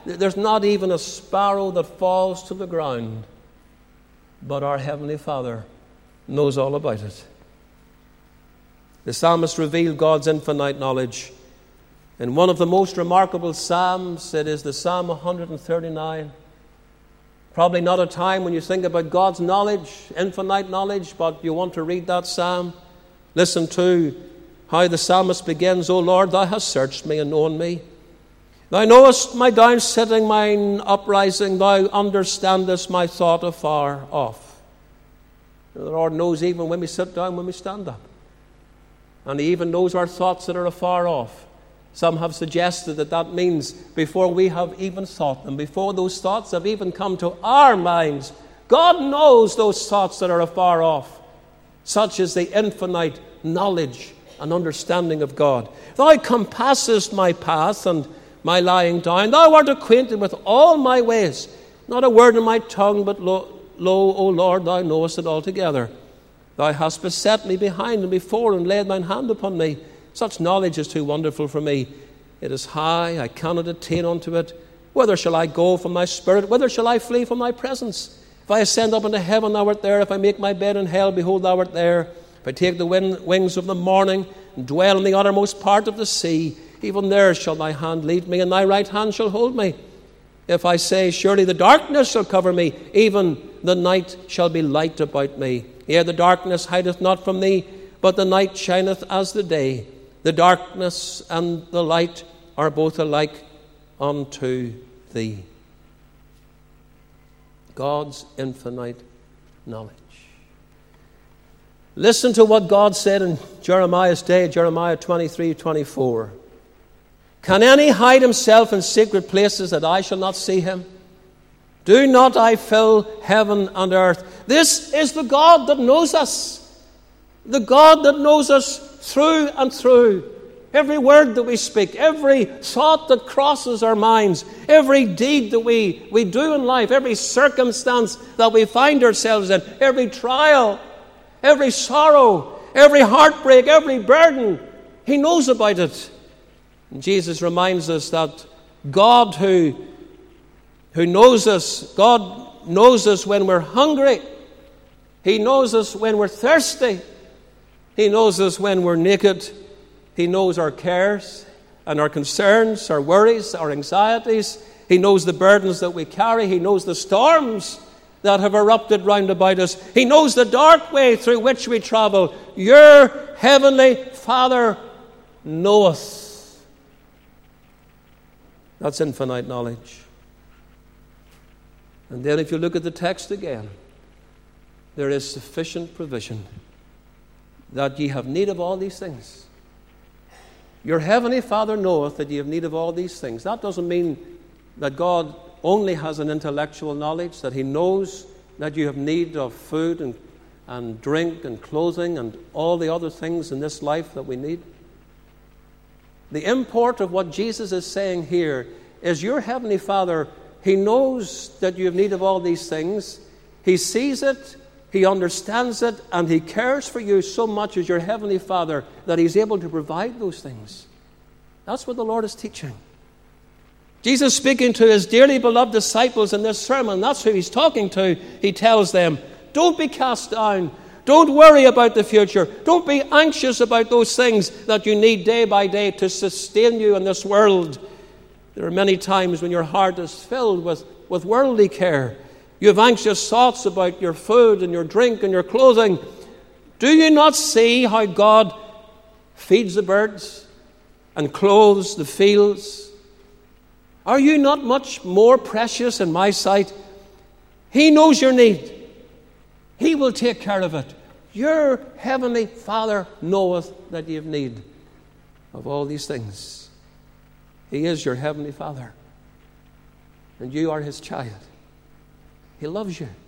There's not even a sparrow that falls to the ground, but our Heavenly Father knows all about it. The psalmist revealed God's infinite knowledge. In one of the most remarkable psalms, it is the Psalm one thirty-nine. Probably not a time when you think about God's knowledge, infinite knowledge, but you want to read that psalm. Listen to how the psalmist begins, O Lord, thou hast searched me and known me. Thou knowest my down sitting, mine uprising. Thou understandest my thought afar off. The Lord knows even when we sit down, when we stand up. And He even knows our thoughts that are afar off. Some have suggested that that means before we have even thought them, before those thoughts have even come to our minds, God knows those thoughts that are afar off. Such is the infinite knowledge and understanding of God. Thou compassest my path and my lying down. Thou art acquainted with all my ways. Not a word in my tongue, but lo, lo, O Lord, thou knowest it altogether. Thou hast beset me behind and before and laid thine hand upon me. Such knowledge is too wonderful for me. It is high, I cannot attain unto it. Whither shall I go from thy spirit? Whither shall I flee from thy presence? If I ascend up into heaven, thou art there. If I make my bed in hell, behold, thou art there. If I take the wings of the morning and dwell in the uttermost part of the sea, even there shall thy hand lead me, and thy right hand shall hold me. If I say, surely the darkness shall cover me, even the night shall be light about me. Yea, the darkness hideth not from thee, but the night shineth as the day. The darkness and the light are both alike unto thee. God's infinite knowledge. Listen to what God said in Jeremiah's day, Jeremiah twenty-three twenty-four. Can any hide himself in secret places that I shall not see him? Do not I fill heaven and earth? This is the God that knows us. The God that knows us through and through. Every word that we speak, every thought that crosses our minds, every deed that we, we do in life, every circumstance that we find ourselves in, every trial, every sorrow, every heartbreak, every burden, He knows about it. And Jesus reminds us that God who, who knows us, God knows us when we're hungry. He knows us when we're thirsty. He knows us when we're naked. He knows our cares and our concerns, our worries, our anxieties. He knows the burdens that we carry. He knows the storms that have erupted round about us. He knows the dark way through which we travel. Your heavenly Father knoweth. That's infinite knowledge. And then if you look at the text again, there is sufficient provision that ye have need of all these things. Your heavenly Father knoweth that ye have need of all these things. That doesn't mean that God only has an intellectual knowledge, that He knows that you have need of food and, and drink and clothing and all the other things in this life that we need. The import of what Jesus is saying here is your heavenly Father, He knows that you have need of all these things. He sees it, He understands it, and He cares for you so much as your heavenly Father that He's able to provide those things. That's what the Lord is teaching. Jesus, speaking to His dearly beloved disciples in this sermon, that's who He's talking to. He tells them, don't be cast down. Don't worry about the future. Don't be anxious about those things that you need day by day to sustain you in this world. There are many times when your heart is filled with, with worldly care. You have anxious thoughts about your food and your drink and your clothing. Do you not see how God feeds the birds and clothes the fields? Are you not much more precious in my sight? He knows your need. He will take care of it. Your heavenly Father knoweth that you have need of all these things. He is your heavenly Father, and you are His child. He loves you,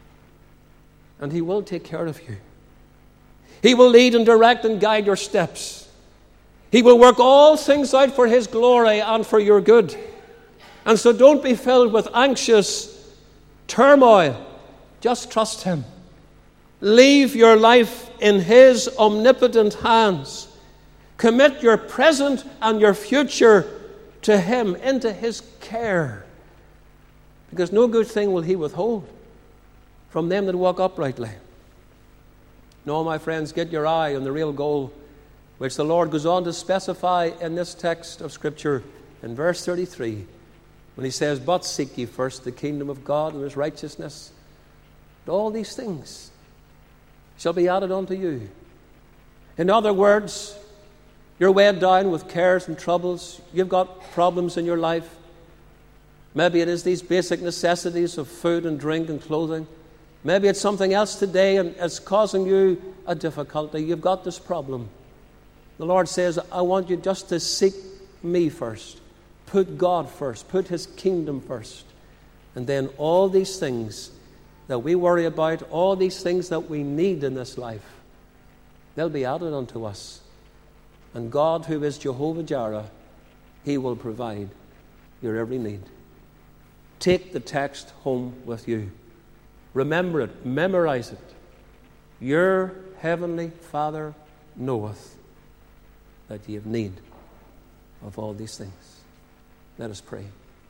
and He will take care of you. He will lead and direct and guide your steps. He will work all things out for His glory and for your good. And so don't be filled with anxious turmoil. Just trust Him. Leave your life in His omnipotent hands. Commit your present and your future to Him, into His care. because no good thing will he withhold from them that walk uprightly. No, my friends, get your eye on the real goal, which the Lord goes on to specify in this text of Scripture in verse thirty-three, when he says, "But seek ye first the kingdom of God and his righteousness, and all these things shall be added unto you." In other words, you're weighed down with cares and troubles. You've got problems in your life. Maybe it is these basic necessities of food and drink and clothing. Maybe it's something else today and it's causing you a difficulty. You've got this problem. The Lord says, I want you just to seek me first. Put God first. Put his kingdom first. And then all these things that we worry about, all these things that we need in this life, they'll be added unto us. And God, who is Jehovah Jireh, he will provide your every need. Take the text home with you. Remember it. Memorize it. Your heavenly Father knoweth that ye have need of all these things. Let us pray.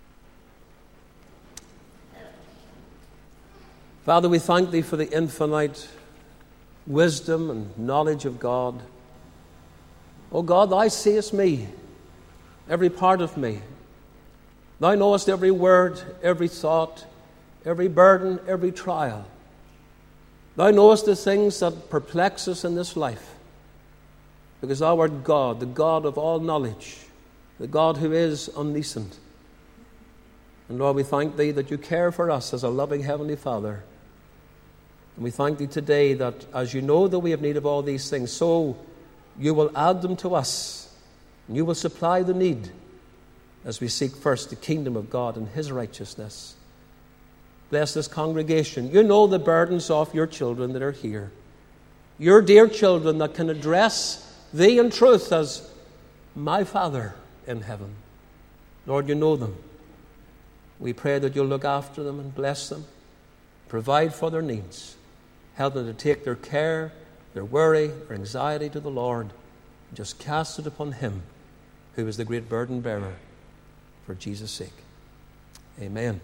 Father, we thank thee for the infinite wisdom and knowledge of God. O God, thou seest me, every part of me. Thou knowest every word, every thought, every burden, every trial. Thou knowest the things that perplex us in this life, because thou art God, the God of all knowledge, the God who is omniscient. And Lord, we thank thee that you care for us as a loving Heavenly Father. And we thank thee today that as you know that we have need of all these things, so you will add them to us, and you will supply the need as we seek first the kingdom of God and his righteousness. Bless this congregation. You know the burdens of your children that are here. Your dear children that can address thee in truth as my Father in heaven. Lord, you know them. We pray that you'll look after them and bless them, provide for their needs, help them to take their care, their worry, their anxiety to the Lord, and just cast it upon him who is the great burden bearer for Jesus' sake. Amen.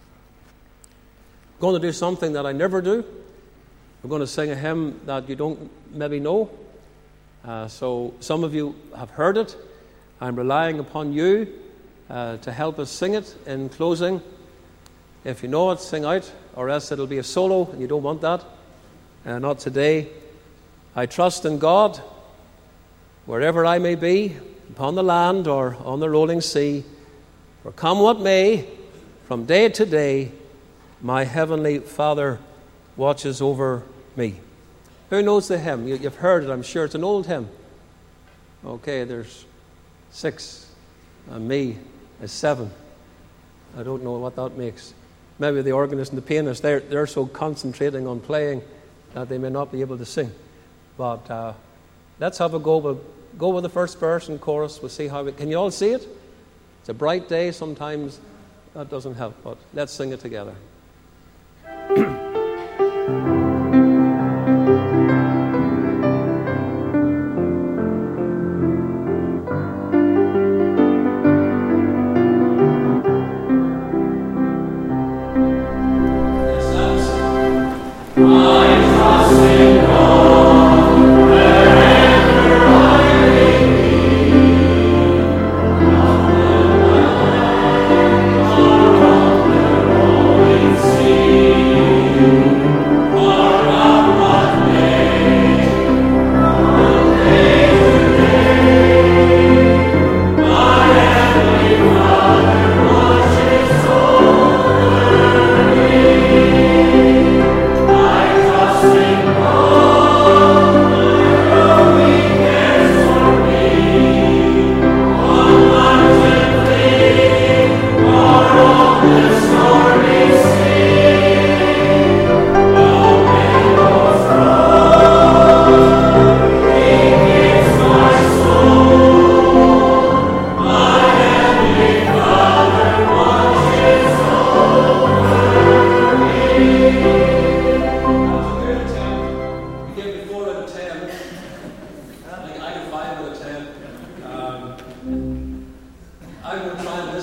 I'm going to do something that I never do. We're going to sing a hymn that you don't maybe know. Uh, so some of you have heard it. I'm relying upon you uh, to help us sing it in closing. If you know it, sing out, or else it'll be a solo, and you don't want that. Uh, not today. I trust in God, wherever I may be, upon the land or on the rolling sea. For come what may, from day to day, my heavenly Father watches over me. Who knows the hymn? You, you've heard it, I'm sure. It's an old hymn. Okay, there's six, and me is seven. I don't know what that makes. Maybe the organist and the pianist, they're, they're so concentrating on playing that they may not be able to sing. But uh, let's have a go. We'll go with the first verse and chorus. We'll see how we... Can you all see it? It's a bright day. Sometimes that doesn't help, but let's sing it together. See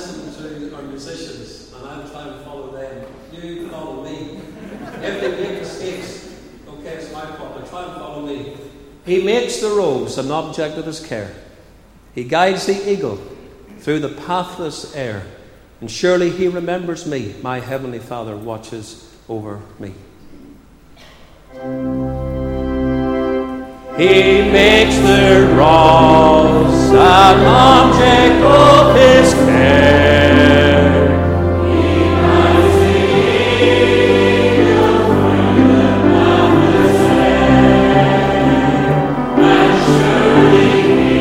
listen to our musicians, and I'll try and follow them. You follow me. If they make mistakes, okay, it's my fault, but try and follow me. He makes the rose an object of his care. He guides the eagle through the pathless air. And surely he remembers me. My heavenly Father watches over me. He makes the rose an object of his care. He guides the eagle through the pathless air. And surely he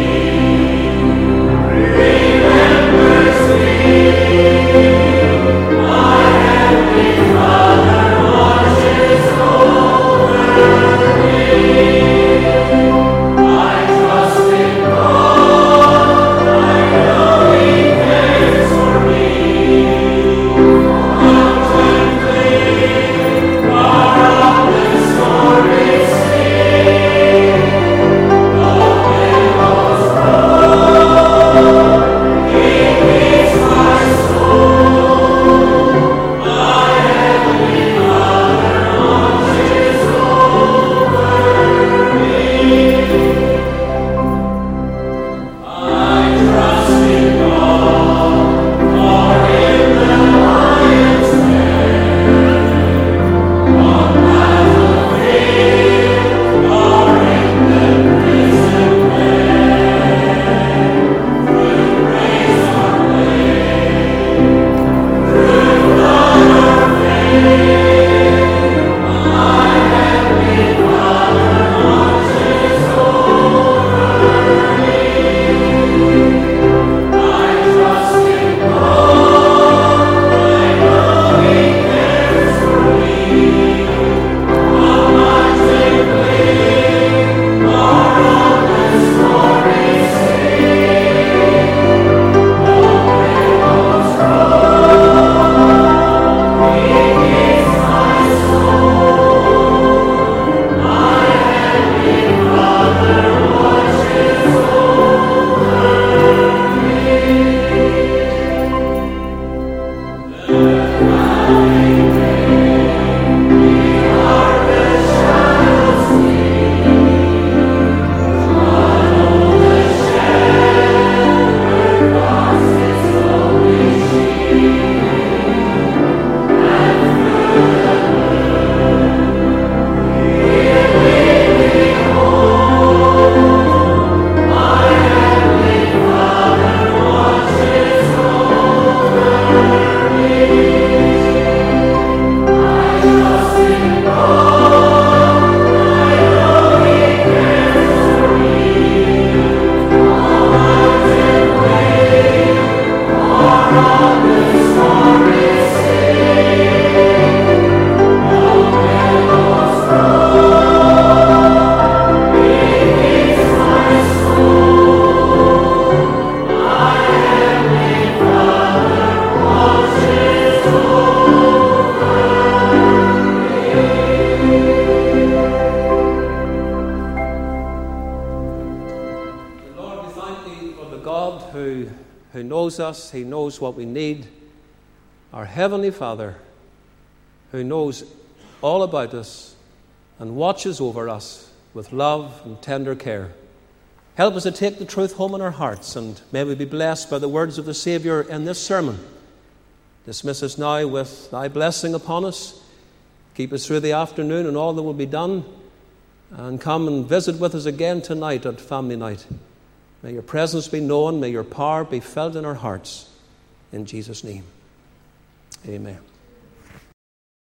remembers me. My heavenly Father watches over me. I trust in God, I know He cares for me. Contemplate far up the stormy sea. The billows roll, He keeps my soul. My heavenly Father watches over me. I trust in God, for in the lion's den, on battlefield, or in the prison pen, through grace or blame, through blood or fame, my heavenly Father watches over me. I trust in God, I know He cares for me. On mountain plain, or on the stormy sea, the billows roll, He keeps my soul. My heavenly Father watches us, He knows what we need. Our Heavenly Father, who knows all about us and watches over us with love and tender care. Help us to take the truth home in our hearts, and may we be blessed by the words of the Saviour in this sermon. Dismiss us now with Thy blessing upon us. Keep us through the afternoon and all that will be done, and come and visit with us again tonight at family night. May Your presence be known. May Your power be felt in our hearts. In Jesus' name, amen.